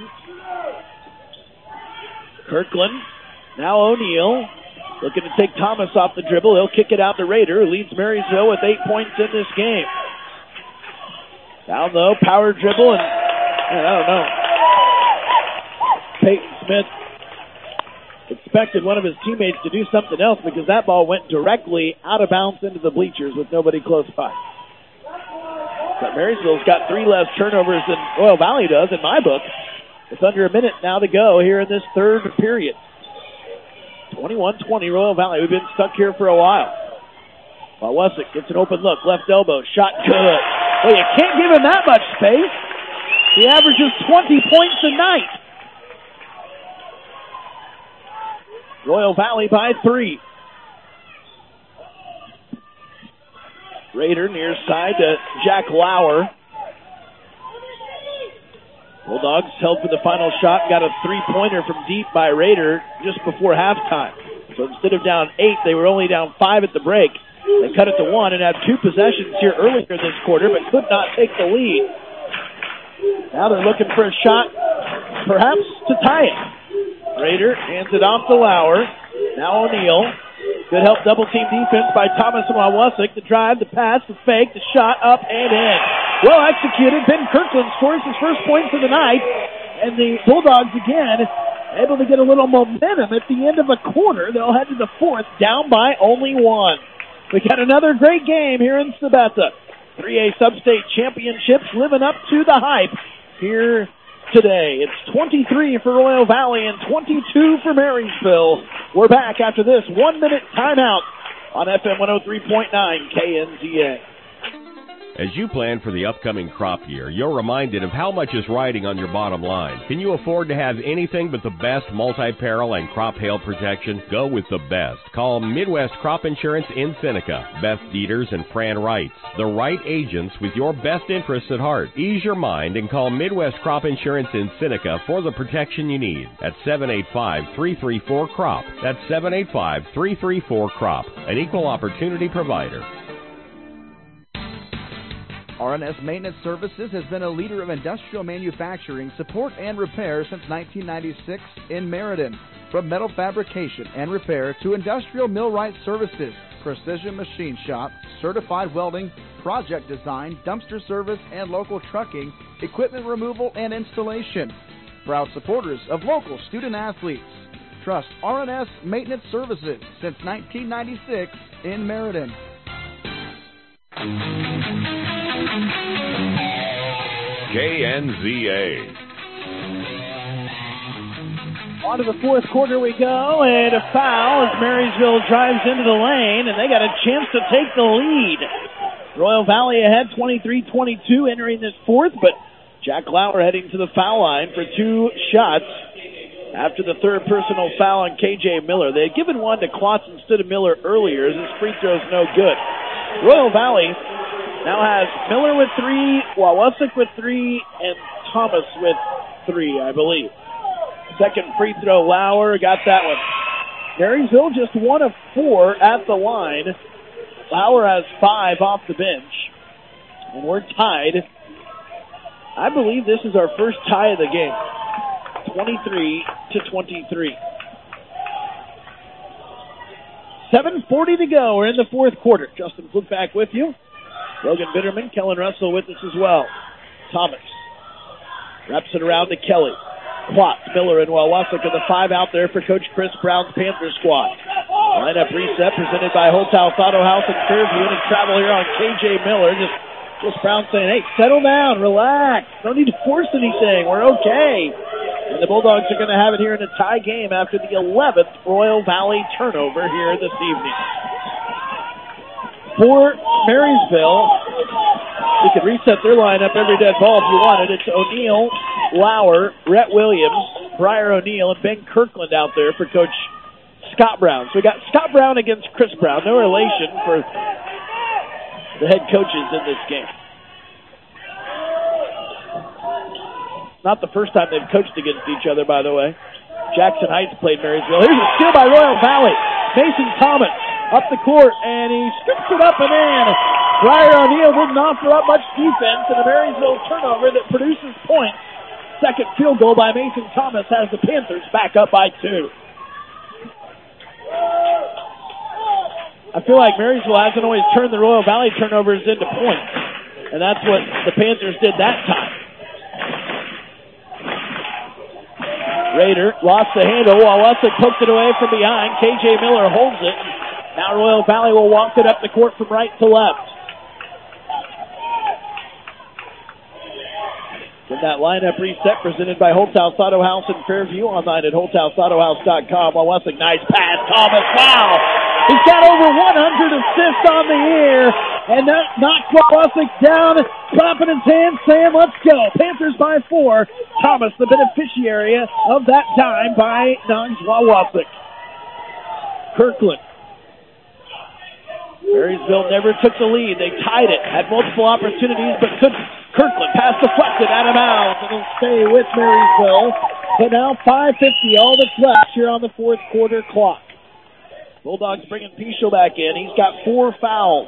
Kirkland, now O'Neal, looking to take Thomas off the dribble. He'll kick it out to Rader, who leads Marysville with eight points in this game. Down low, power dribble, and man, I don't know. Peyton Smith expected one of his teammates to do something else because that ball went directly out of bounds into the bleachers with nobody close by. But Marysville's got three less turnovers than Royal Valley does in my book. It's under a minute now to go here in this third period. twenty-one twenty Royal Valley. We've been stuck here for a while. Wawasek gets an open look, left elbow, shot good. Well, you can't give him that much space. He averages twenty points a night. Royal Valley by three. Rader near side to Jack Lauer. Bulldogs held for the final shot, got a three-pointer from deep by Rader just before halftime. So instead of down eight, they were only down five at the break. They cut it to one and had two possessions here earlier this quarter, but could not take the lead. Now they're looking for a shot, perhaps to tie it. Rader hands it off to Lauer. Now O'Neal. Good help double-team defense by Thomas and Wawasek. The drive, the pass, the fake, the shot up and in. Well executed. Ben Kirkland scores his first points of the night. And the Bulldogs again able to get a little momentum at the end of a quarter. They'll head to the fourth, down by only one. We got another great game here in Sabetha. three A Sub-State Championships living up to the hype here today. It's twenty-three for Royal Valley and twenty-two for Marysville. We're back after this one-minute timeout on F M one oh three point nine K N Z A. As you plan for the upcoming crop year, you're reminded of how much is riding on your bottom line. Can you afford to have anything but the best multi-peril and crop hail protection? Go with the best. Call Midwest Crop Insurance in Seneca. Beth Dieters and Fran Wrights. The right agents with your best interests at heart. Ease your mind and call Midwest Crop Insurance in Seneca for the protection you need at seven eight five, three three four, C R O P. That's seven eight five, three three four, C R O P. An equal opportunity provider. R N S Maintenance Services has been a leader of industrial manufacturing, support, and repair since nineteen ninety-six in Meriden. From metal fabrication and repair to industrial millwright services, precision machine shop, certified welding, project design, dumpster service, and local trucking, equipment removal, and installation. Proud supporters of local student athletes. Trust R N S Maintenance Services since nineteen ninety-six in Meriden. K N Z A. On to the fourth quarter we go, and a foul as Marysville drives into the lane, and they got a chance to take the lead. Royal Valley ahead twenty-three twenty-two entering this fourth, but Jack Lauer heading to the foul line for two shots after the third personal foul on K J Miller. They had given one to Klotz instead of Miller earlier, as his free throw's no good. Royal Valley now has Miller with three, Wawasek with three, and Thomas with three, I believe. Second free throw, Lauer got that one. Marysville just one of four at the line. Lauer has five off the bench. And we're tied. I believe this is our first tie of the game. twenty-three to twenty-three. seven forty to go. We're in the fourth quarter. Justin Fluke back with you. Logan Bitterman, Kellen Russell with us as well. Thomas wraps it around to Kelly. Klotz, Miller, and Wawasek are the five out there for Coach Chris Brown's Panther squad. Lineup reset presented by Holthouse Auto House in Fairview, and travel here on K J Miller. Just Chris Brown saying, hey, settle down, relax. Don't need to force anything. We're okay. And the Bulldogs are going to have it here in a tie game after the eleventh Royal Valley turnover here this evening. For Marysville, we could reset their lineup every dead ball if you wanted. It's O'Neal, Lauer, Rhett Williams, Briar O'Neal, and Ben Kirkland out there for Coach Scott Brown. So we got Scott Brown against Chris Brown. No relation for the head coaches in this game. Not the first time they've coached against each other, by the way. Jackson Heights played Marysville. Here's a steal by Royal Valley. Mason Thomas up the court, and he scoops it up and in. Briar O'Neal didn't offer up much defense, and a Marysville turnover that produces points. Second field goal by Mason Thomas has the Panthers back up by two. I feel like Marysville hasn't always turned the Royal Valley turnovers into points, and that's what the Panthers did that time. Rader lost the handle while Wessex poked it away from behind. K J Miller holds it. Now Royal Valley will walk it up the court from right to left. With that lineup reset presented by Holthouse Auto House in Fairview, online at holthouse auto house dot com. While Wessex, nice pass. Thomas, wow! He's got over one hundred assists on the year, and that knocks Wessex down, clapping his hands, saying, let's go. Panthers by four. Thomas, the beneficiary of that dime by Nons-Wawasek. Kirkland. Marysville never took the lead. They tied it, had multiple opportunities, but couldn't. Kirkland, pass deflected, out of bounds, and it'll stay with Marysville. So now five fifty, all that's left here on the fourth quarter clock. Bulldogs bringing Pichel back in. He's got four fouls.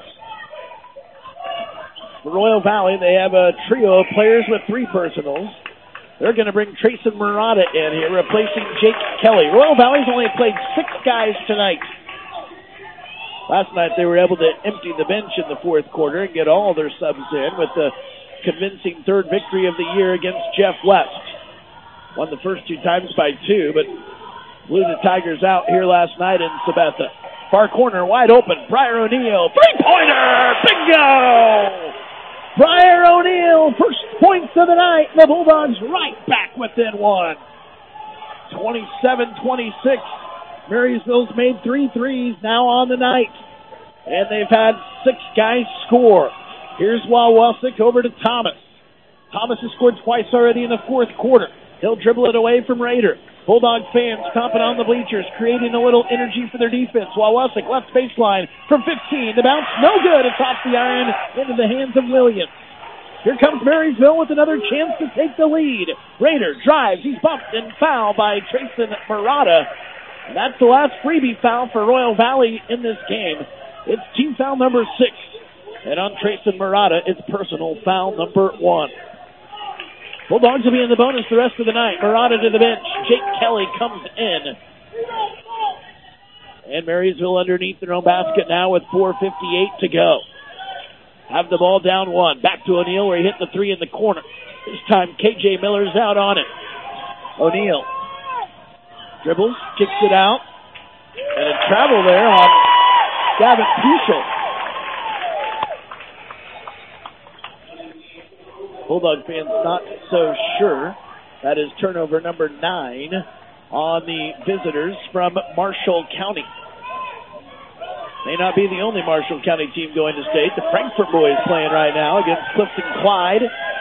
For Royal Valley, they have a trio of players with three personals. They're going to bring Trayson Murata in here, replacing Jake Kelly. Royal Valley's only played six guys tonight. Last night they were able to empty the bench in the fourth quarter and get all their subs in with the convincing third victory of the year against Jeff West. Won the first two times by two, but blew the Tigers out here last night in Sabetha. Far corner, wide open. Briar O'Neal, three-pointer! Bingo! Briar O'Neal, first points of the night. The Bulldogs right back within one. twenty-seven twenty-six. Marysville's made three threes now on the night. And they've had six guys score. Here's Wawasek over to Thomas. Thomas has scored twice already in the fourth quarter. He'll dribble it away from Rader. Bulldog fans stomping on the bleachers, creating a little energy for their defense. Wawasek left baseline from fifteen. The bounce, no good. It's off the iron into the hands of Williams. Here comes Marysville with another chance to take the lead. Rader drives. He's bumped and fouled by Trayson Murata. And that's the last freebie foul for Royal Valley in this game. It's team foul number six. And on Trayson Murata, it's personal foul number one. Bulldogs will be in the bonus the rest of the night. Murata to the bench. Jake Kelly comes in. And Marysville underneath their own basket now with four fifty-eight to go. Have the ball down one. Back to O'Neal where he hit the three in the corner. This time K J Miller's out on it. O'Neal dribbles, kicks it out. And a travel there on Gavin Puchel. Bulldog fans not so sure. That is turnover number nine on the visitors from Marshall County. May not be the only Marshall County team going to state. The Frankfort boys playing right now against Clifton Clyde.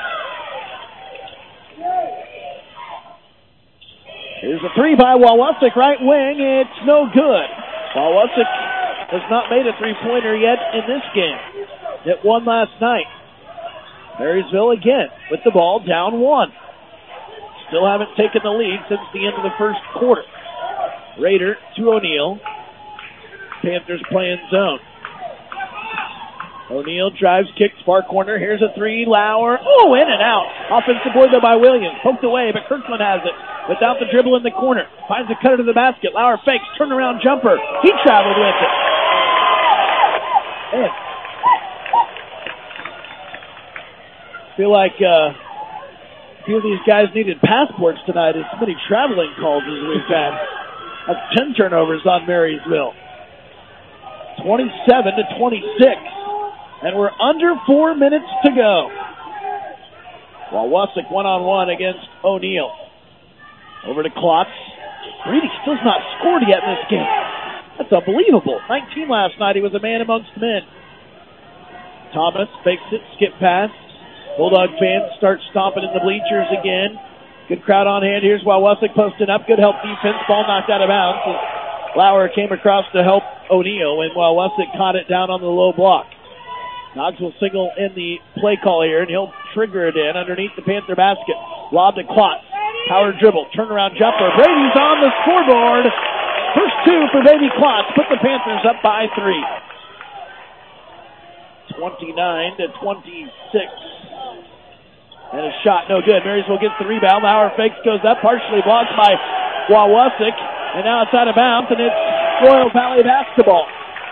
Here's a three by Wawasek, right wing. It's no good. Wawasek has not made a three-pointer yet in this game. It won last night. Marysville again with the ball down one. Still haven't taken the lead since the end of the first quarter. Rader to O'Neal. Panthers playing zone. O'Neal drives, kicks, far corner. Here's a three. Lauer. Oh, in and out. Offensive board though by Williams. Poked away, but Kirkland has it. Without the dribble in the corner. Finds a cutter to the basket. Lauer fakes. Turnaround jumper. He traveled with it. Man. Feel like uh, a few of these guys needed passports tonight as many traveling calls as we've had. That's ten turnovers on Marysville. twenty-seven to twenty-six. And we're under four minutes to go. Wawasek one-on-one against O'Neal. Over to Klotz. Reedy still's not scored yet in this game. That's unbelievable. nineteen last night. He was a man amongst men. Thomas fakes it, skip pass. Bulldog fans start stomping in the bleachers again. Good crowd on hand. Here's Wawasek posting up. Good help defense. Ball knocked out of bounds. Lauer came across to help O'Neal, and Wawasek caught it down on the low block. Noggs will signal in the play call here, and he'll trigger it in underneath the Panther basket. Lob to Klotz. Power dribble. Turnaround jumper. Brady's on the scoreboard. First two for Baby Klotz. Put the Panthers up by three. twenty-nine to twenty-six. And a shot, no good. Marysville gets the rebound. Lauer fakes, goes up, partially blocked by Wawasek. And now it's out of bounds, and it's Royal Valley basketball.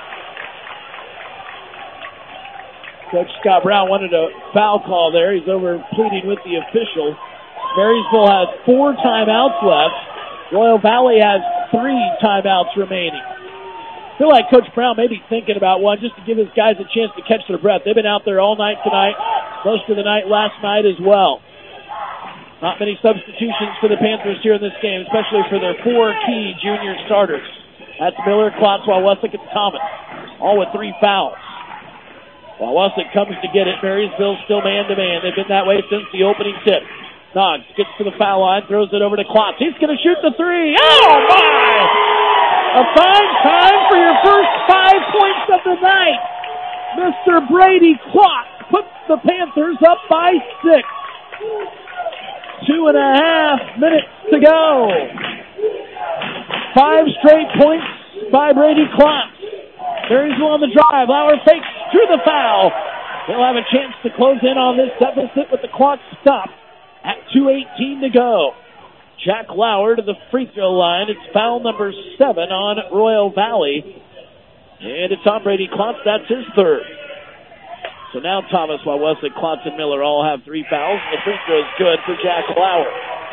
Coach Scott Brown wanted a foul call there. He's over pleading with the official. Marysville has four timeouts left. Royal Valley has three timeouts remaining. I feel like Coach Brown may be thinking about one just to give his guys a chance to catch their breath. They've been out there all night tonight, most of the night last night as well. Not many substitutions for the Panthers here in this game, especially for their four key junior starters. That's Miller, Klotz, Wawasek, and Thomas, all with three fouls. Wawasek comes to get it. Marysville still man-to-man. They've been that way since the opening tip. Noggs gets to the foul line, throws it over to Klotz. He's going to shoot the three. Oh, my! A fine time for your first five points of the night. Mister Brady Klotz puts the Panthers up by six. Two and a half minutes to go. Five straight points by Brady Klotz. Marysville on the drive. Lauer fakes through the foul. They'll have a chance to close in on this deficit with the clock stopped at two eighteen to go. Jack Lauer to the free throw line. It's foul number seven on Royal Valley. And it's on Brady Klotz. That's his third. So now Thomas, Wawasek, Klotz, and Miller all have three fouls. The free throw is good for Jack Lauer.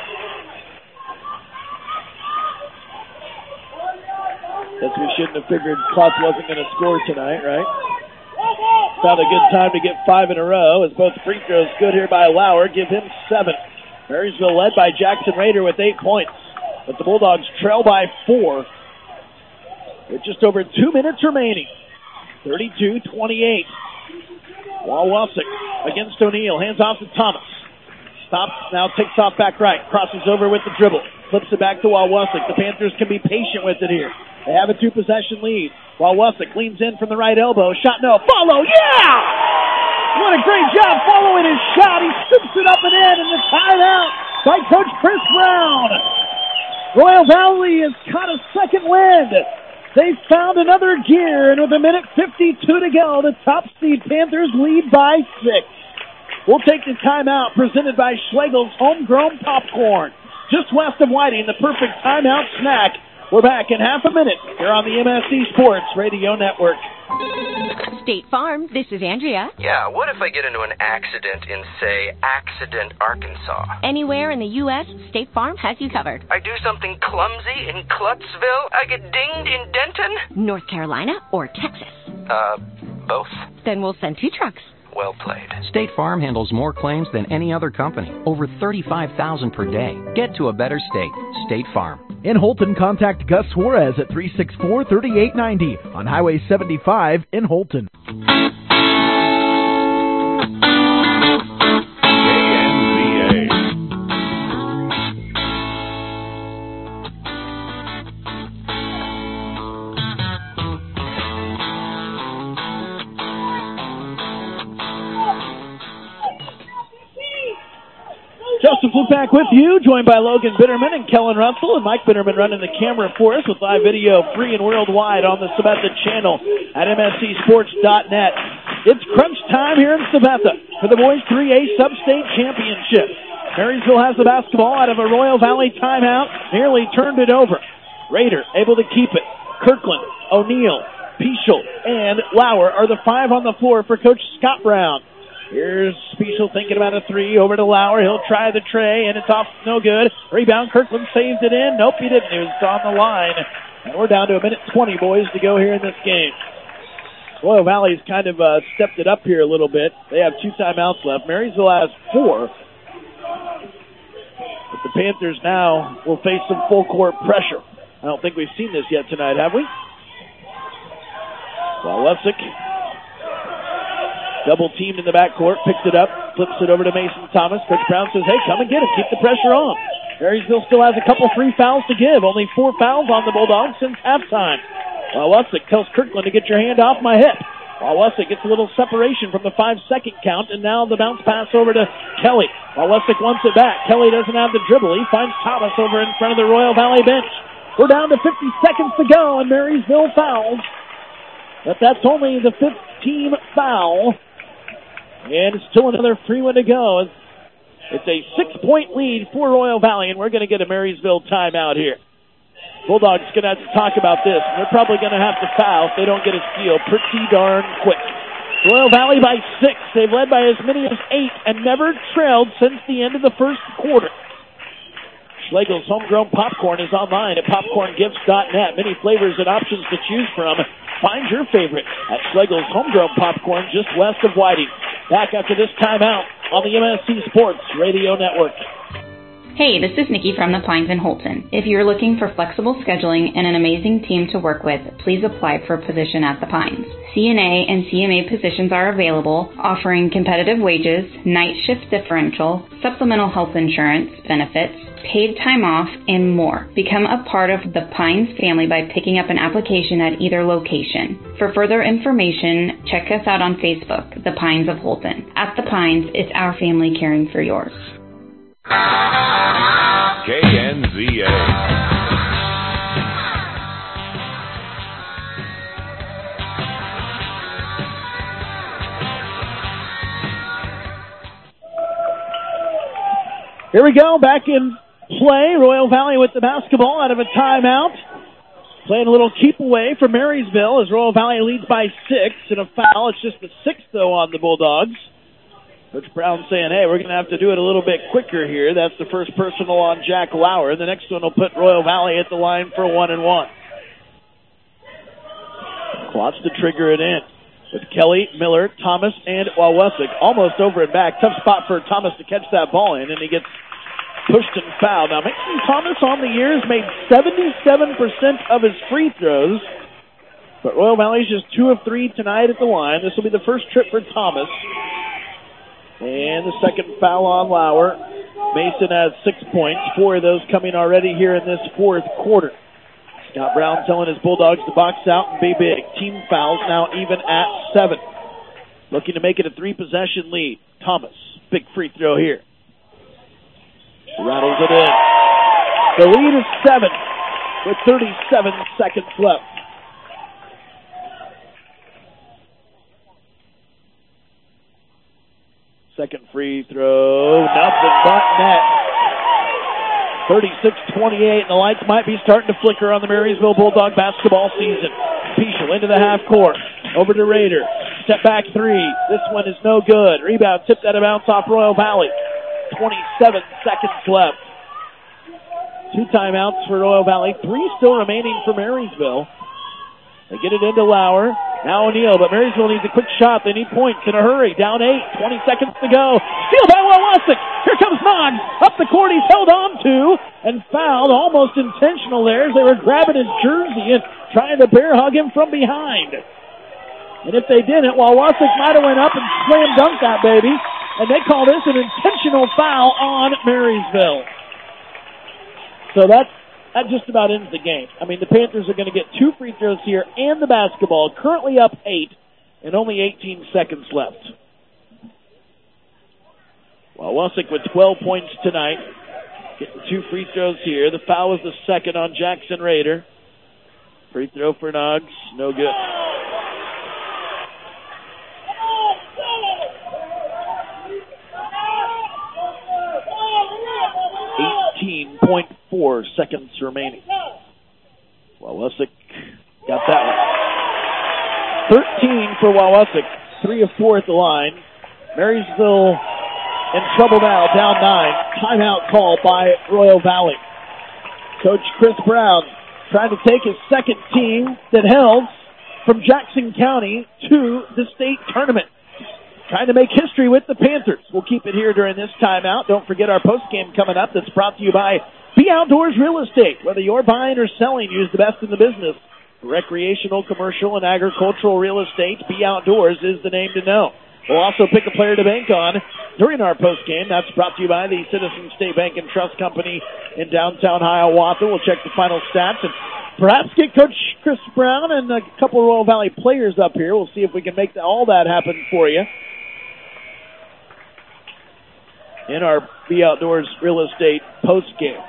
Guess we shouldn't have figured Klotz wasn't going to score tonight, right? Found a good time to get five in a row as both free throws good here by Lauer. Give him seven. Marysville led by Jackson Rader with eight points. But the Bulldogs trail by four with just over two minutes remaining. thirty-two twenty-eight. Wawasek against O'Neal. Hands off to Thomas. Stops, now takes off back right. Crosses over with the dribble. Flips it back to Wawasek. The Panthers can be patient with it here. They have a two-possession lead. Wawasek leans in from the right elbow. Shot no. Follow. Yeah! What a great job following his shot. He scoops it up and in, and it's tied out by Coach Chris Brown. Royal Valley has caught a second wind. They found another gear, and with a minute fifty-two to go, the top seed Panthers lead by six. We'll take the timeout presented by Schlegel's Homegrown Popcorn. Just west of Whiting, the perfect timeout snack. We're back in half a minute here on the M S C Sports Radio Network. State Farm, this is Andrea. Yeah, what if I get into an accident in, say, Accident, Arkansas? Anywhere in the U S, State Farm has you covered. I do something clumsy in Cluttsville, I get dinged in Denton? North Carolina or Texas? Uh, both. Then we'll send two trucks. Well played. State Farm handles more claims than any other company. Over thirty-five thousand per day. Get to a better state. State Farm. In Holton, contact Gus Suarez at three six four, three eight nine zero on Highway seventy-five in Holton. Joseph Lupak with you, joined by Logan Bitterman and Kellen Russell, and Mike Bitterman running the camera for us with live video free and worldwide on the Sabetha channel at M S C sports dot net. It's crunch time here in Sabetha for the boys three A Sub-State Championship. Marysville has the basketball out of a Royal Valley timeout, nearly turned it over. Raider able to keep it. Kirkland, O'Neal, Peschel, and Lauer are the five on the floor for Coach Scott Brown. Here's Spiegel thinking about a three, over to Lauer. He'll try the tray, and it's off, no good. Rebound, Kirkland saves it in. Nope, he didn't. He was on the line. And we're down to a minute twenty, boys, to go here in this game. Royal Valley's kind of uh, stepped it up here a little bit. They have two timeouts left. Marysville has four. But the Panthers now will face some full-court pressure. I don't think we've seen this yet tonight, have we? Walesic. Double teamed in the backcourt, picks it up, flips it over to Mason Thomas. Coach Brown says, hey, come and get him, keep the pressure on. Marysville still has a couple free fouls to give. Only four fouls on the Bulldogs since halftime. Walesic tells Kirkland to get your hand off my hip. Walesic gets a little separation from the five-second count, and now the bounce pass over to Kelly. Walesic wants it back. Kelly doesn't have the dribble. He finds Thomas over in front of the Royal Valley bench. We're down to fifty seconds to go, and Marysville fouls. But that's only the fifth team foul. And it's still another free one to go. It's a six-point lead for Royal Valley, and we're going to get a Marysville timeout here. Bulldogs going to have to talk about this. They're probably going to have to foul if they don't get a steal pretty darn quick. Royal Valley by six. They've led by as many as eight and never trailed since the end of the first quarter. Schlegel's Homegrown Popcorn is online at popcorn gifts dot net. Many flavors and options to choose from. Find your favorite at Schlegel's Homegrown Popcorn just west of Whiting. Back after this timeout on the M S C Sports Radio Network. Hey, this is Nikki from the Pines in Holton. If you're looking for flexible scheduling and an amazing team to work with, please apply for a position at the Pines. C N A and C M A positions are available, offering competitive wages, night shift differential, supplemental health insurance benefits, paid time off, and more. Become a part of the Pines family by picking up an application at either location. For further information, check us out on Facebook, The Pines of Holton. At The Pines, it's our family caring for yours. K N Z A. Here we go, back in play. Royal Valley with the basketball out of a timeout. Playing a little keep away for Marysville as Royal Valley leads by six and a foul. It's just the sixth, though, on the Bulldogs. Coach Brown saying, hey, we're going to have to do it a little bit quicker here. That's the first personal on Jack Lauer. The next one will put Royal Valley at the line for one and one. Wants to trigger it in with Kelly, Miller, Thomas, and Walesic almost over and back. Tough spot for Thomas to catch that ball in, and he gets pushed and fouled. Now, Mason Thomas on the year has made seventy-seven percent of his free throws, but Royal Valley's just two of three tonight at the line. This will be the first trip for Thomas. And the second foul on Lauer. Mason has six points, four of those coming already here in this fourth quarter. Scott Brown telling his Bulldogs to box out and be big. Team fouls now even at seven. Looking to make it a three-possession lead. Thomas, big free throw here. Rattles it in. The lead is seven with thirty-seven seconds left. free throw. Nothing but net. thirty-six twenty-eight, and the lights might be starting to flicker on the Marysville Bulldog basketball season. Peschel into the half court. Over to Raider. Step back three. This one is no good. Rebound tipped out of bounds off Royal Valley. twenty-seven seconds left. Two timeouts for Royal Valley. Three still remaining for Marysville. They get it into Lauer. Now O'Neal, but Marysville needs a quick shot. They need points in a hurry. Down eight. twenty seconds to go. Steal by Wawasek. Here comes Moggs. Up the court. He's held on to and fouled. Almost intentional there as they were grabbing his jersey and trying to bear hug him from behind. And if they didn't, Wawasek might have went up and slam dunked that baby. And they call this an intentional foul on Marysville. So that's That just about ends the game. I mean, the Panthers are going to get two free throws here and the basketball. Currently up eight and only eighteen seconds left. Wawasek with twelve points tonight. Getting two free throws here. The foul was the second on Jackson Raider. Free throw for Noggs. No good. eighteen point four seconds remaining. Wawasek got that one. thirteen for Wawasek. Three of four at the line. Marysville in trouble now, down nine. Timeout call by Royal Valley. Coach Chris Brown trying to take his second team that held from Jackson County to the state tournament. Trying to make history with the Panthers. We'll keep it here during this timeout. Don't forget our postgame coming up that's brought to you by Be Outdoors Real Estate. Whether you're buying or selling, use the best in the business. Recreational, commercial, and agricultural real estate, Be Outdoors is the name to know. We'll also pick a player to bank on during our postgame. That's brought to you by the Citizens State Bank and Trust Company in downtown Hiawatha. We'll check the final stats and perhaps get Coach Chris Brown and a couple of Royal Valley players up here. We'll see if we can make all that happen for you in our Be Outdoors Real Estate postgame.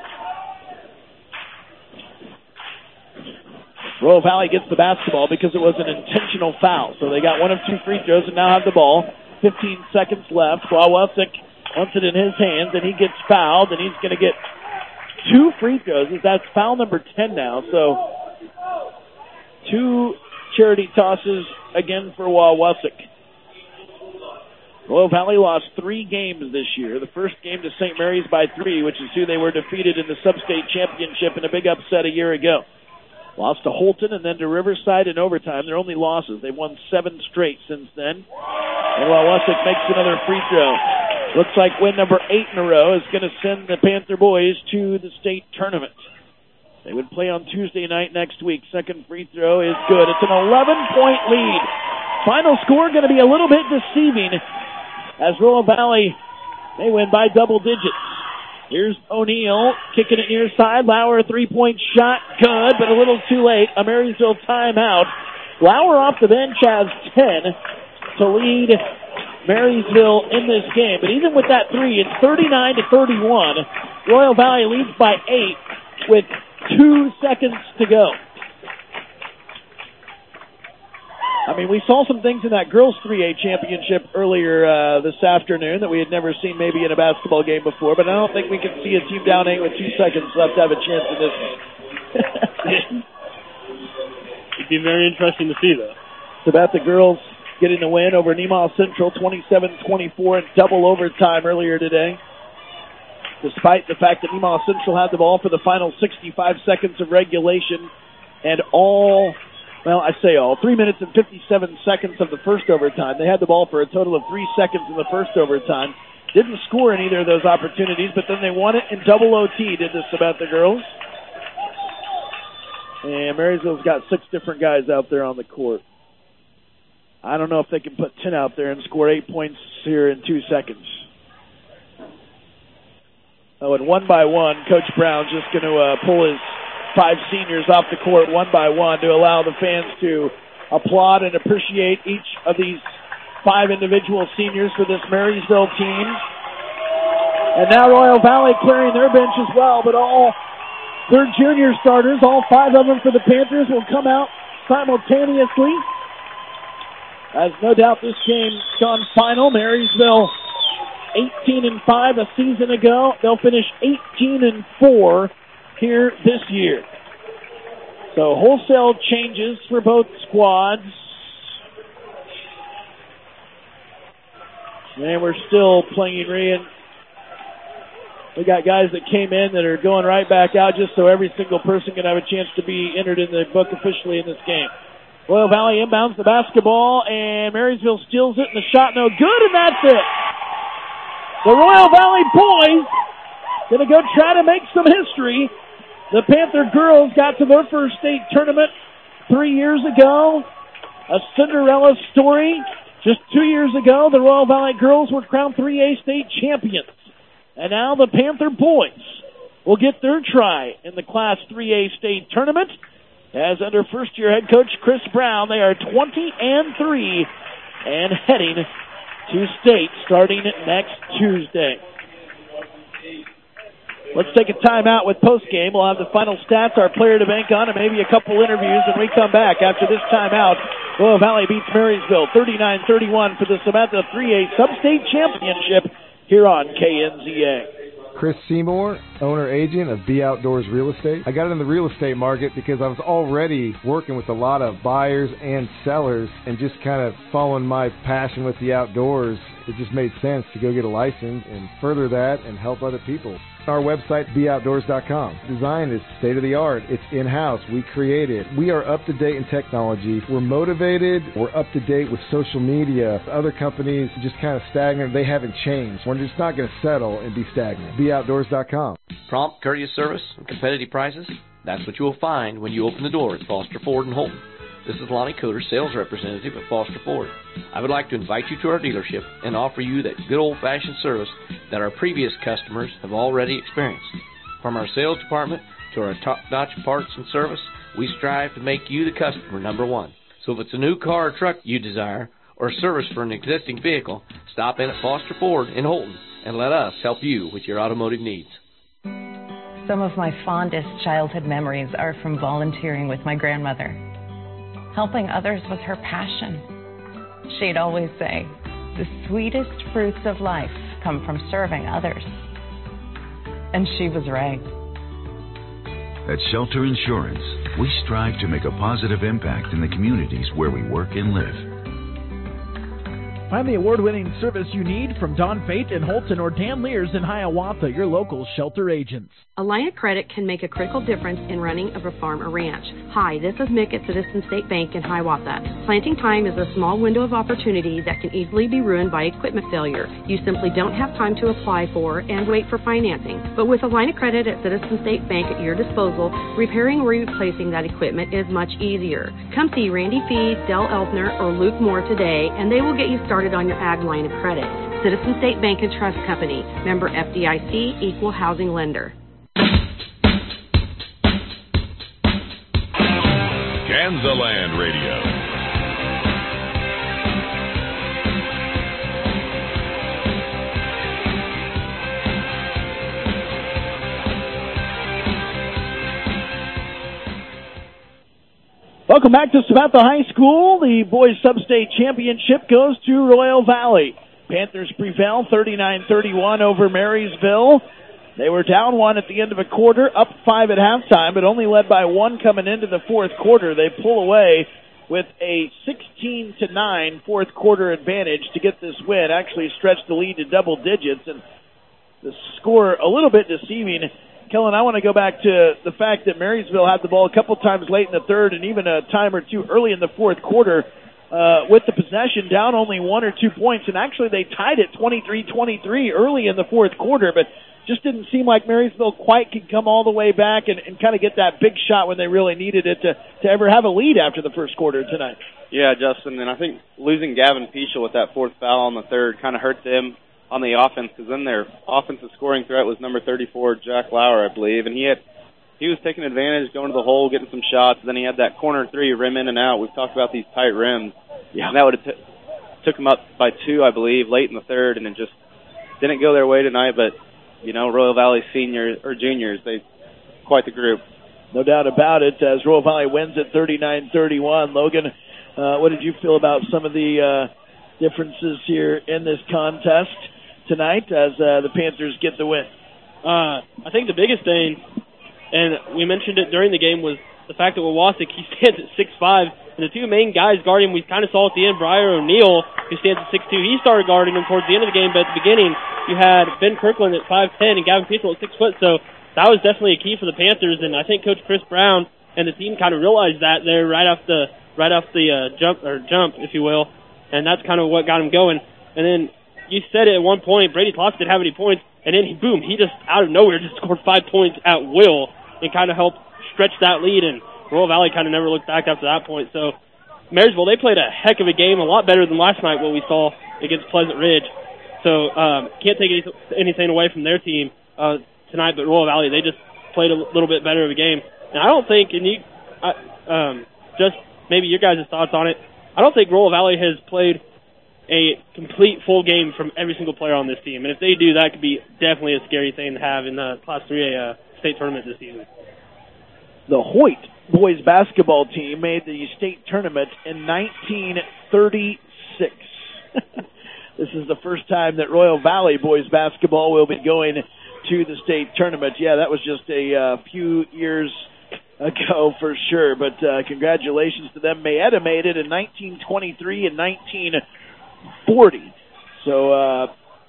Royal Valley gets the basketball because it was an intentional foul. So they got one of two free throws and now have the ball. fifteen seconds left. Wawasek wants it in his hands and he gets fouled and he's going to get two free throws. That's foul number ten now. So two charity tosses again for Wawasek. Royal Valley lost three games this year. The first game to Saint Mary's by three, which is who they were defeated in the sub-state championship in a big upset a year ago. Lost to Holton and then to Riverside in overtime. Their only losses. They've won seven straight since then. And Wawasek makes another free throw. Looks like win number eight in a row is going to send the Panther boys to the state tournament. They would play on Tuesday night next week. Second free throw is good. It's an eleven-point lead. Final score going to be a little bit deceiving as Royal Valley, they win by double digits. Here's O'Neal kicking it near side. Lauer, three-point shot, good, but a little too late. A Marysville timeout. Lauer off the bench has ten to lead Marysville in this game. But even with that three, it's thirty-nine to thirty-one. Royal Valley leads by eight with two seconds to go. I mean, we saw some things in that girls three A championship earlier uh, this afternoon that we had never seen maybe in a basketball game before, but I don't think we can see a team down eight with two seconds left have a chance in this one. It'd be very interesting to see, though. It's about the girls getting the win over Nemaha Central, twenty-seven twenty-four in double overtime earlier today. Despite the fact that Nemaha Central had the ball for the final sixty-five seconds of regulation and all... Well, I say all. Three minutes and fifty-seven seconds of the first overtime. They had the ball for a total of three seconds in the first overtime. Didn't score in either of those opportunities, but then they won it in double O T, did this about the girls. And Marysville's got six different guys out there on the court. I don't know if they can put ten out there and score eight points here in two seconds. Oh, and one by one, Coach Brown's just going to uh, pull his five seniors off the court one by one to allow the fans to applaud and appreciate each of these five individual seniors for this Marysville team. And now Royal Valley clearing their bench as well, but all their junior starters, all five of them for the Panthers, will come out simultaneously. As no doubt this game gone final, Marysville eighteen and five a season ago. They'll finish eighteen and four here this year. So wholesale changes for both squads. And we're still playing re and we got guys that came in that are going right back out just so every single person can have a chance to be entered in the book officially in this game. Royal Valley inbounds the basketball, and Marysville steals it, and the shot no good, and that's it. The Royal Valley boys going to go try to make some history. The Panther girls got to their first state tournament three years ago. A Cinderella story. Just two years ago, the Royal Valley girls were crowned three A state champions. And now the Panther boys will get their try in the Class three A state tournament. As under first-year head coach Chris Brown, they are twenty and three and heading to state starting next Tuesday. Let's take a timeout with postgame. We'll have the final stats, our player to bank on, and maybe a couple interviews when we come back after this timeout. Royal Valley beats Marysville thirty-nine thirty-one for the Samantha three A Sub-State Championship here on K N Z A. Chris Seymour, owner-agent of B Outdoors Real Estate. I got into the real estate market because I was already working with a lot of buyers and sellers and just kind of following my passion with the outdoors. It just made sense to go get a license and further that and help other people. Our website, b outdoors dot com. Design is state-of-the-art. It's in-house. We create it. We are up-to-date in technology. We're motivated. We're up-to-date with social media. Other companies just kind of stagnant. They haven't changed. We're just not going to settle and be stagnant. b outdoors dot com. Prompt, courteous service, and competitive prices. That's what you will find when you open the door at Foster Ford in Holton. This is Lonnie Coder, sales representative at Foster Ford. I would like to invite you to our dealership and offer you that good old-fashioned service that our previous customers have already experienced. From our sales department to our top-notch parts and service, we strive to make you the customer number one. So if it's a new car or truck you desire, or service for an existing vehicle, stop in at Foster Ford in Holton and let us help you with your automotive needs. Some of my fondest childhood memories are from volunteering with my grandmother. Helping others was her passion. She'd always say, the sweetest fruits of life come from serving others. And she was right. At Shelter Insurance, we strive to make a positive impact in the communities where we work and live. Find the award-winning service you need from Don Fate in Holton or Dan Lears in Hiawatha, your local shelter agents. A line of credit can make a critical difference in running a farm or ranch. Hi, this is Mick at Citizen State Bank in Hiawatha. Planting time is a small window of opportunity that can easily be ruined by equipment failure. You simply don't have time to apply for and wait for financing. But with a line of credit at Citizen State Bank at your disposal, repairing or replacing that equipment is much easier. Come see Randy Fee, Del Elfner, or Luke Moore today, and they will get you started on your ag line of credit. Citizen State Bank and Trust Company, member F D I C, equal housing lender. Kansaland Radio. Welcome back to Samantha High School. The boys sub-state championship goes to Royal Valley. Panthers prevail thirty-nine thirty-one over Marysville. They were down one at the end of a quarter, up five at halftime, but only led by one coming into the fourth quarter. They pull away with a sixteen to nine fourth quarter advantage to get this win. Actually stretched the lead to double digits, and the score a little bit deceiving. Kellen, I want to go back to the fact that Marysville had the ball a couple times late in the third and even a time or two early in the fourth quarter uh, with the possession, down only one or two points, and actually they tied it twenty-three twenty-three early in the fourth quarter, but just didn't seem like Marysville quite could come all the way back and, and kind of get that big shot when they really needed it to, to ever have a lead after the first quarter tonight. Yeah, Justin, and I think losing Gavin Peschel with that fourth foul on the third kind of hurt them on the offense, because then their offensive scoring threat was number thirty-four, Jack Lauer, I believe, and he had he was taking advantage, going to the hole, getting some shots. Then he had that corner three rim in and out. We've talked about these tight rims, yeah. And that would have t- took them up by two, I believe, late in the third, and it just didn't go their way tonight. But you know, Royal Valley seniors or juniors, they quite the group. No doubt about it. As Royal Valley wins at thirty-nine thirty-one, Logan, uh, what did you feel about some of the uh, differences here in this contest? tonight as uh, the Panthers get the win? Uh, I think the biggest thing, and we mentioned it during the game, was the fact that Wawasek, he stands at six five, and the two main guys guarding him, we kind of saw at the end, Briar O'Neill, who stands at six two, he started guarding him towards the end of the game, but at the beginning, you had Ben Kirkland at five ten and Gavin Peterson at six foot, so that was definitely a key for the Panthers, and I think Coach Chris Brown and the team kind of realized that there right off the right off the uh, jump, or jump, if you will, and that's kind of what got him going. And then you said it at one point, Brady Klotz didn't have any points, and then he, boom, he just out of nowhere just scored five points at will and kind of helped stretch that lead, and Royal Valley kind of never looked back after that point. So Marysville, they played a heck of a game, a lot better than last night what we saw against Pleasant Ridge. So um, can't take any, anything away from their team uh, tonight, but Royal Valley, they just played a little bit better of a game. And I don't think, and you, I, um, just maybe your guys' thoughts on it, I don't think Royal Valley has played a complete full game from every single player on this team. And if they do, that could be definitely a scary thing to have in the Class three A uh, state tournament this season. The Hoyt boys basketball team made the state tournament in nineteen thirty-six. This is the first time that Royal Valley boys basketball will be going to the state tournament. Yeah, that was just a uh, few years ago for sure, but uh, congratulations to them. Mayetta made it in nineteen twenty-three and nineteen forty. So, uh,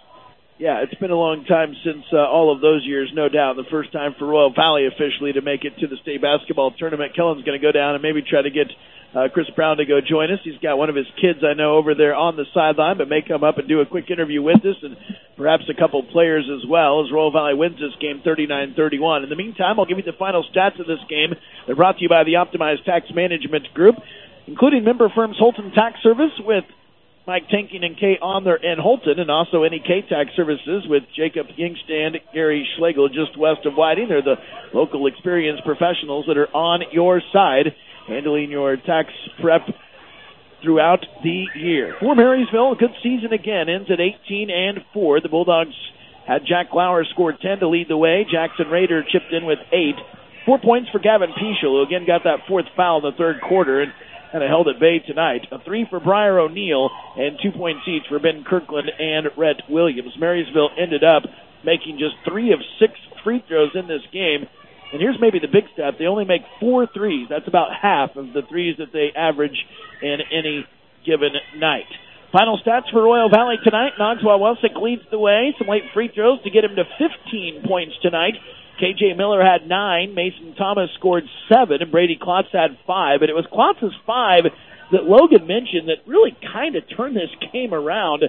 yeah, it's been a long time since uh, all of those years, no doubt. The first time for Royal Valley officially to make it to the state basketball tournament. Kellen's going to go down and maybe try to get uh, Chris Brown to go join us. He's got one of his kids, I know, over there on the sideline, but may come up and do a quick interview with us, and perhaps a couple players as well, as Royal Valley wins this game thirty-nine thirty-one. In the meantime, I'll give you the final stats of this game. They're brought to you by the Optimized Tax Management Group, including member firms Holton Tax Service with Mike Tanking and Kay Onler and Holton, and also N E K Tax Services with Jacob Yingstand, Gary Schlegel, just west of Whiting. They're the local experienced professionals that are on your side, handling your tax prep throughout the year. For Marysville, a good season again, ends at eighteen and four. The Bulldogs had Jack Lauer score ten to lead the way. Jackson Rader chipped in with eight. Four points for Gavin Peschel, who again got that fourth foul in the third quarter, and kind of held at bay tonight. A three for Briar O'Neill and two points each for Ben Kirkland and Rhett Williams. Marysville ended up making just three of six free throws in this game. And here's maybe the big stat. They only make four threes. That's about half of the threes that they average in any given night. Final stats for Royal Valley tonight. Noggs Wawasek leads the way. Some late free throws to get him to fifteen points tonight. K J Miller had nine, Mason Thomas scored seven, and Brady Klotz had five. But it was Klotz's five that Logan mentioned that really kind of turned this game around.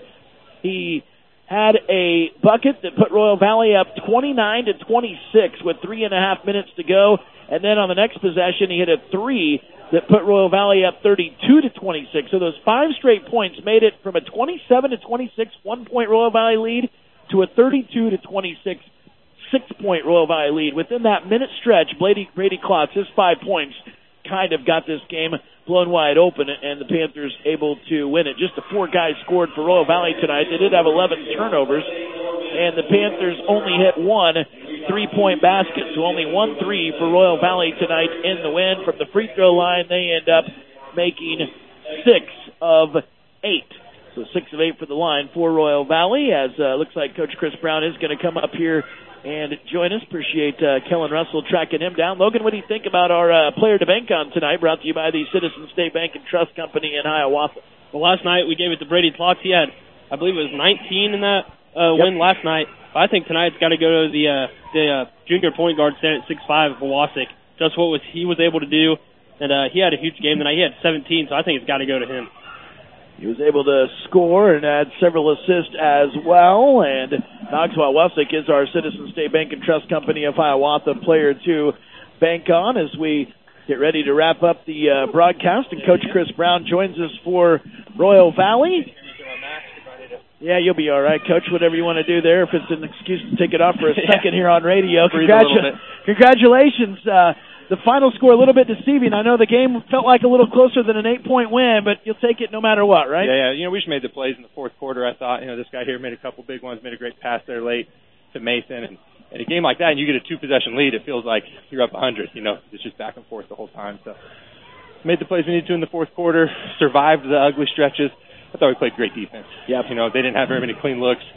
He had a bucket that put Royal Valley up twenty-nine to twenty-six with three and a half minutes to go. And then on the next possession, he hit a three that put Royal Valley up thirty-two to twenty-six. So those five straight points made it from a twenty-seven to twenty-six one-point Royal Valley lead to a thirty-two to twenty-six six-point Royal Valley lead. Within that minute stretch, Brady, Brady Klotz, his five points, kind of got this game blown wide open, and the Panthers able to win it. Just the four guys scored for Royal Valley tonight. They did have eleven turnovers, and the Panthers only hit one three-point basket, so only one three for Royal Valley tonight in the win. From the free throw line, they end up making six of eight. So six of eight for the line for Royal Valley, as uh, looks like Coach Chris Brown is going to come up here and join us. Appreciate uh, Kellen Russell tracking him down. Logan, what do you think about our uh, player to bank on tonight, brought to you by the Citizen State Bank and Trust Company in Hiawatha? Well, last night we gave it to Brady Klotz. He had, I believe it was nineteen in that uh, yep. win last night. But I think tonight's got to go to the uh, the uh, junior point guard standing at six five of Wawasek. Just what was he was able to do, and uh, he had a huge game tonight. He had seventeen, so I think it's got to go to him. He was able to score and add several assists as well. And Noggs Wawasek is our Citizen State Bank and Trust Company of Hiawatha player to bank on as we get ready to wrap up the uh, broadcast. And Coach Chris Brown joins us for Royal Valley. Yeah, you'll be all right, Coach. Whatever you want to do there. If it's an excuse to take it off for a second here on radio. Congratu- congratulations. Uh, The final score a little bit deceiving. I know the game felt like a little closer than an eight-point win, but you'll take it no matter what, right? Yeah, yeah. You know, we just made the plays in the fourth quarter. I thought, you know, this guy here made a couple big ones, made a great pass there late to Mason. And in a game like that, and you get a two-possession lead, it feels like you're up one hundred. You know, it's just back and forth the whole time. So made the plays we needed to in the fourth quarter, survived the ugly stretches. I thought we played great defense. Yeah. You know, they didn't have very many clean looks.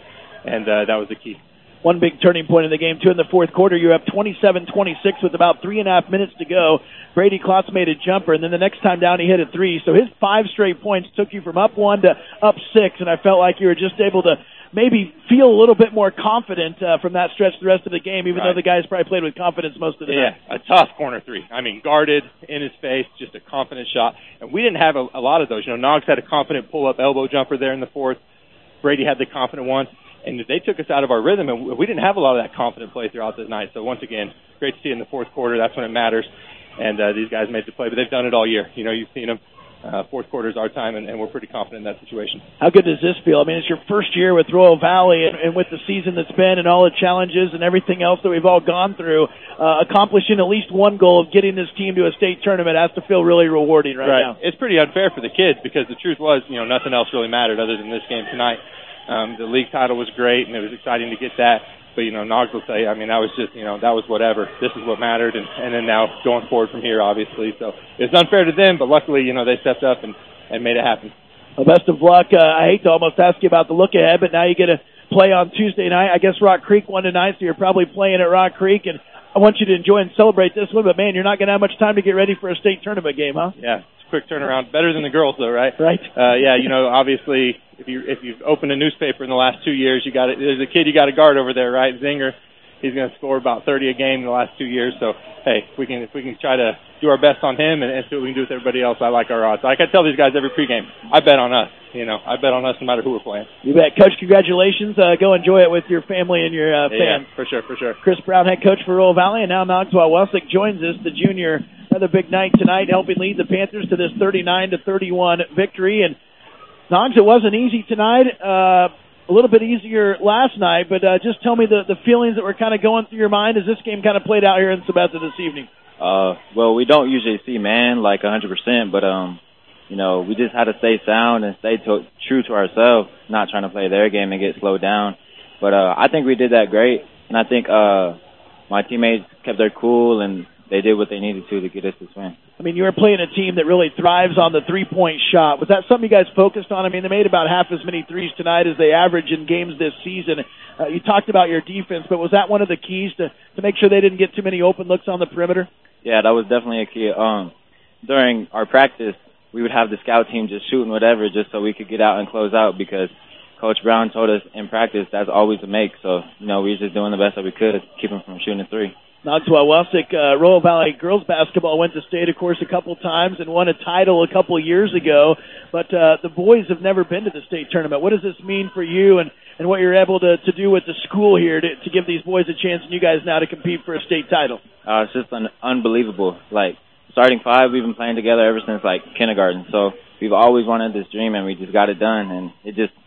and uh, that was the key. One big turning point in the game, too, in the fourth quarter. You're up twenty-seven twenty-six with about three and a half minutes to go. Brady Klotz made a jumper, and then the next time down he hit a three. So his five straight points took you from up one to up six, and I felt like you were just able to maybe feel a little bit more confident uh, from that stretch the rest of the game, even right. though the guys probably played with confidence most of the yeah, night. Yeah, a tough corner three. I mean, guarded, in his face, just a confident shot. And we didn't have a, a lot of those. You know, Noggs had a confident pull-up elbow jumper there in the fourth. Brady had the confident one. And they took us out of our rhythm, and we didn't have a lot of that confident play throughout the night. So once again, great to see in the fourth quarter. That's when it matters. And uh, these guys made the play, but they've done it all year. You know, you've seen them. Uh, fourth quarter is our time, and, and we're pretty confident in that situation. How good does this feel? I mean, it's your first year with Royal Valley, and, and with the season that's been and all the challenges and everything else that we've all gone through, uh, accomplishing at least one goal of getting this team to a state tournament has to feel really rewarding right, right. now. It's pretty unfair for the kids because the truth was, you know, nothing else really mattered other than this game tonight. Um, the league title was great, and it was exciting to get that. But, you know, Noggs will say, I mean, that was just, you know, that was whatever. This is what mattered, and, and then now going forward from here, obviously. So it's unfair to them, but luckily, you know, they stepped up and, and made it happen. Well, best of luck. Uh, I hate to almost ask you about the look ahead, but now you get to play on Tuesday night. I guess Rock Creek won tonight, so you're probably playing at Rock Creek, and I want you to enjoy and celebrate this one, but, man, you're not going to have much time to get ready for a state tournament game, huh? Yeah. Quick turnaround, better than the girls though, right? Right. Uh, yeah, you know, obviously, if you if you've opened a newspaper in the last two years, you got it. There's a kid you got to guard over there, right? Zinger, he's going to score about thirty a game in the last two years. So hey, if we can if we can try to do our best on him and, and see what we can do with everybody else, I like our odds. Like I tell these guys every pregame, I bet on us. You know, I bet on us no matter who we're playing. You bet, Coach. Congratulations. Uh, go enjoy it with your family and your uh, fans. Yeah, for sure, for sure. Chris Brown, head coach for Royal Valley, and now Noggs Wawasek joins us, the junior. Another big night tonight, helping lead the Panthers to this thirty-nine to thirty-one victory. And Noggs, it wasn't easy tonight. Uh, a little bit easier last night, but uh, just tell me the, the feelings that were kind of going through your mind as this game kind of played out here in Sabetha this evening. Uh, well, we don't usually see man like one hundred percent, but um, you know, we just had to stay sound and stay to, true to ourselves, not trying to play their game and get slowed down. But uh, I think we did that great, and I think uh, my teammates kept their cool and they did what they needed to to get us this win. I mean, you were playing a team that really thrives on the three-point shot. Was that something you guys focused on? I mean, they made about half as many threes tonight as they average in games this season. Uh, you talked about your defense, but was that one of the keys to, to make sure they didn't get too many open looks on the perimeter? Yeah, that was definitely a key. Um, during our practice, we would have the scout team just shooting whatever just so we could get out and close out because Coach Brown told us in practice that's always a make. So, you know, we were just doing the best that we could to keep them from shooting a three. Noggs Wawasek, uh, Royal Valley girls basketball went to state, of course, a couple times and won a title a couple years ago. But uh, the boys have never been to the state tournament. What does this mean for you and, and what you're able to, to do with the school here to, to give these boys a chance and you guys now to compete for a state title? Uh, it's just un- unbelievable. Like, starting five, we've been playing together ever since, like, kindergarten. So we've always wanted this dream, and we just got it done. And it just,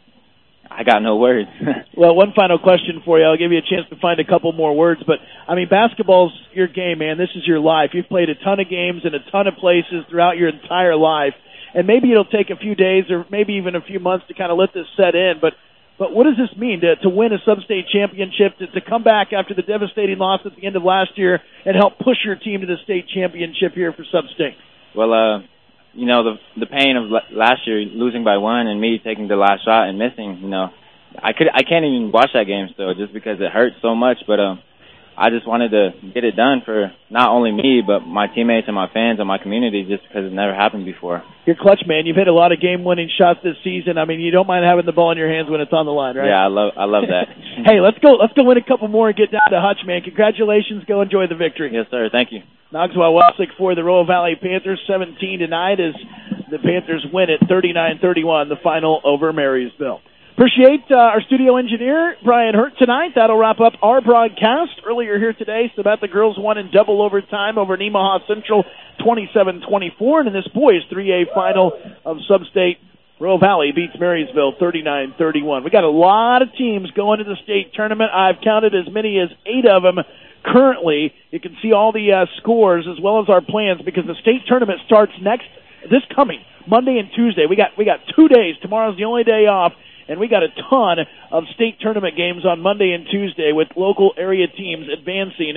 I got no words. Well, one final question for you. I'll give you a chance to find a couple more words. But, I mean, basketball's your game, man. This is your life. You've played a ton of games in a ton of places throughout your entire life. And maybe it'll take a few days or maybe even a few months to kind of let this set in. But but what does this mean to, to win a sub-state championship, to, to come back after the devastating loss at the end of last year and help push your team to the state championship here for sub-state? Well, uh, you know, the the pain of last year losing by one and me taking the last shot and missing, you know, I could I can't even watch that game still just because it hurts so much. But um, I just wanted to get it done for not only me but my teammates and my fans and my community, just because it never happened before. You're clutch, man. You've hit a lot of game-winning shots this season. I mean, you don't mind having the ball in your hands when it's on the line, right? Yeah, I love I love that. Hey, let's go let's go win a couple more and get down to Hutch, man. Congratulations. Go enjoy the victory. Yes, sir. Thank you. Noggs Wawasek for the Royal Valley Panthers, seventeen tonight as the Panthers win it thirty-nine thirty-one, the final over Marysville. Appreciate uh, our studio engineer, Brian Hurt, tonight. That'll wrap up our broadcast. Earlier here today, Sabetha girls won in double overtime over Nemaha Central, twenty-seven twenty-four. And in this boys three A final of Sub-State, Royal Valley beats Marysville thirty-nine thirty-one. We got a lot of teams going to the state tournament. I've counted as many as eight of them currently. You can see all the uh, scores as well as our plans because the state tournament starts next, this coming Monday and Tuesday. We got we got two days. Tomorrow's the only day off. And we got a ton of state tournament games on Monday and Tuesday with local area teams advancing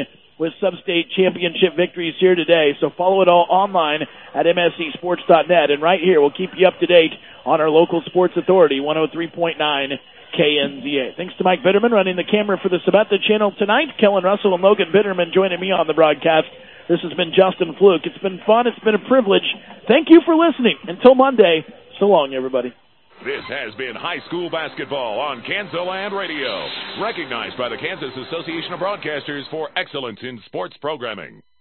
with sub-state championship victories here today. So follow it all online at m s c sports dot net. And right here, we'll keep you up to date on our local sports authority, one oh three point nine K N Z A. Thanks to Mike Bitterman running the camera for the Sabetha channel tonight. Kellen Russell and Logan Bitterman joining me on the broadcast. This has been Justin Fluke. It's been fun. It's been a privilege. Thank you for listening. Until Monday, so long, everybody. This has been high school basketball on Kansaland Radio, recognized by the Kansas Association of Broadcasters for excellence in sports programming.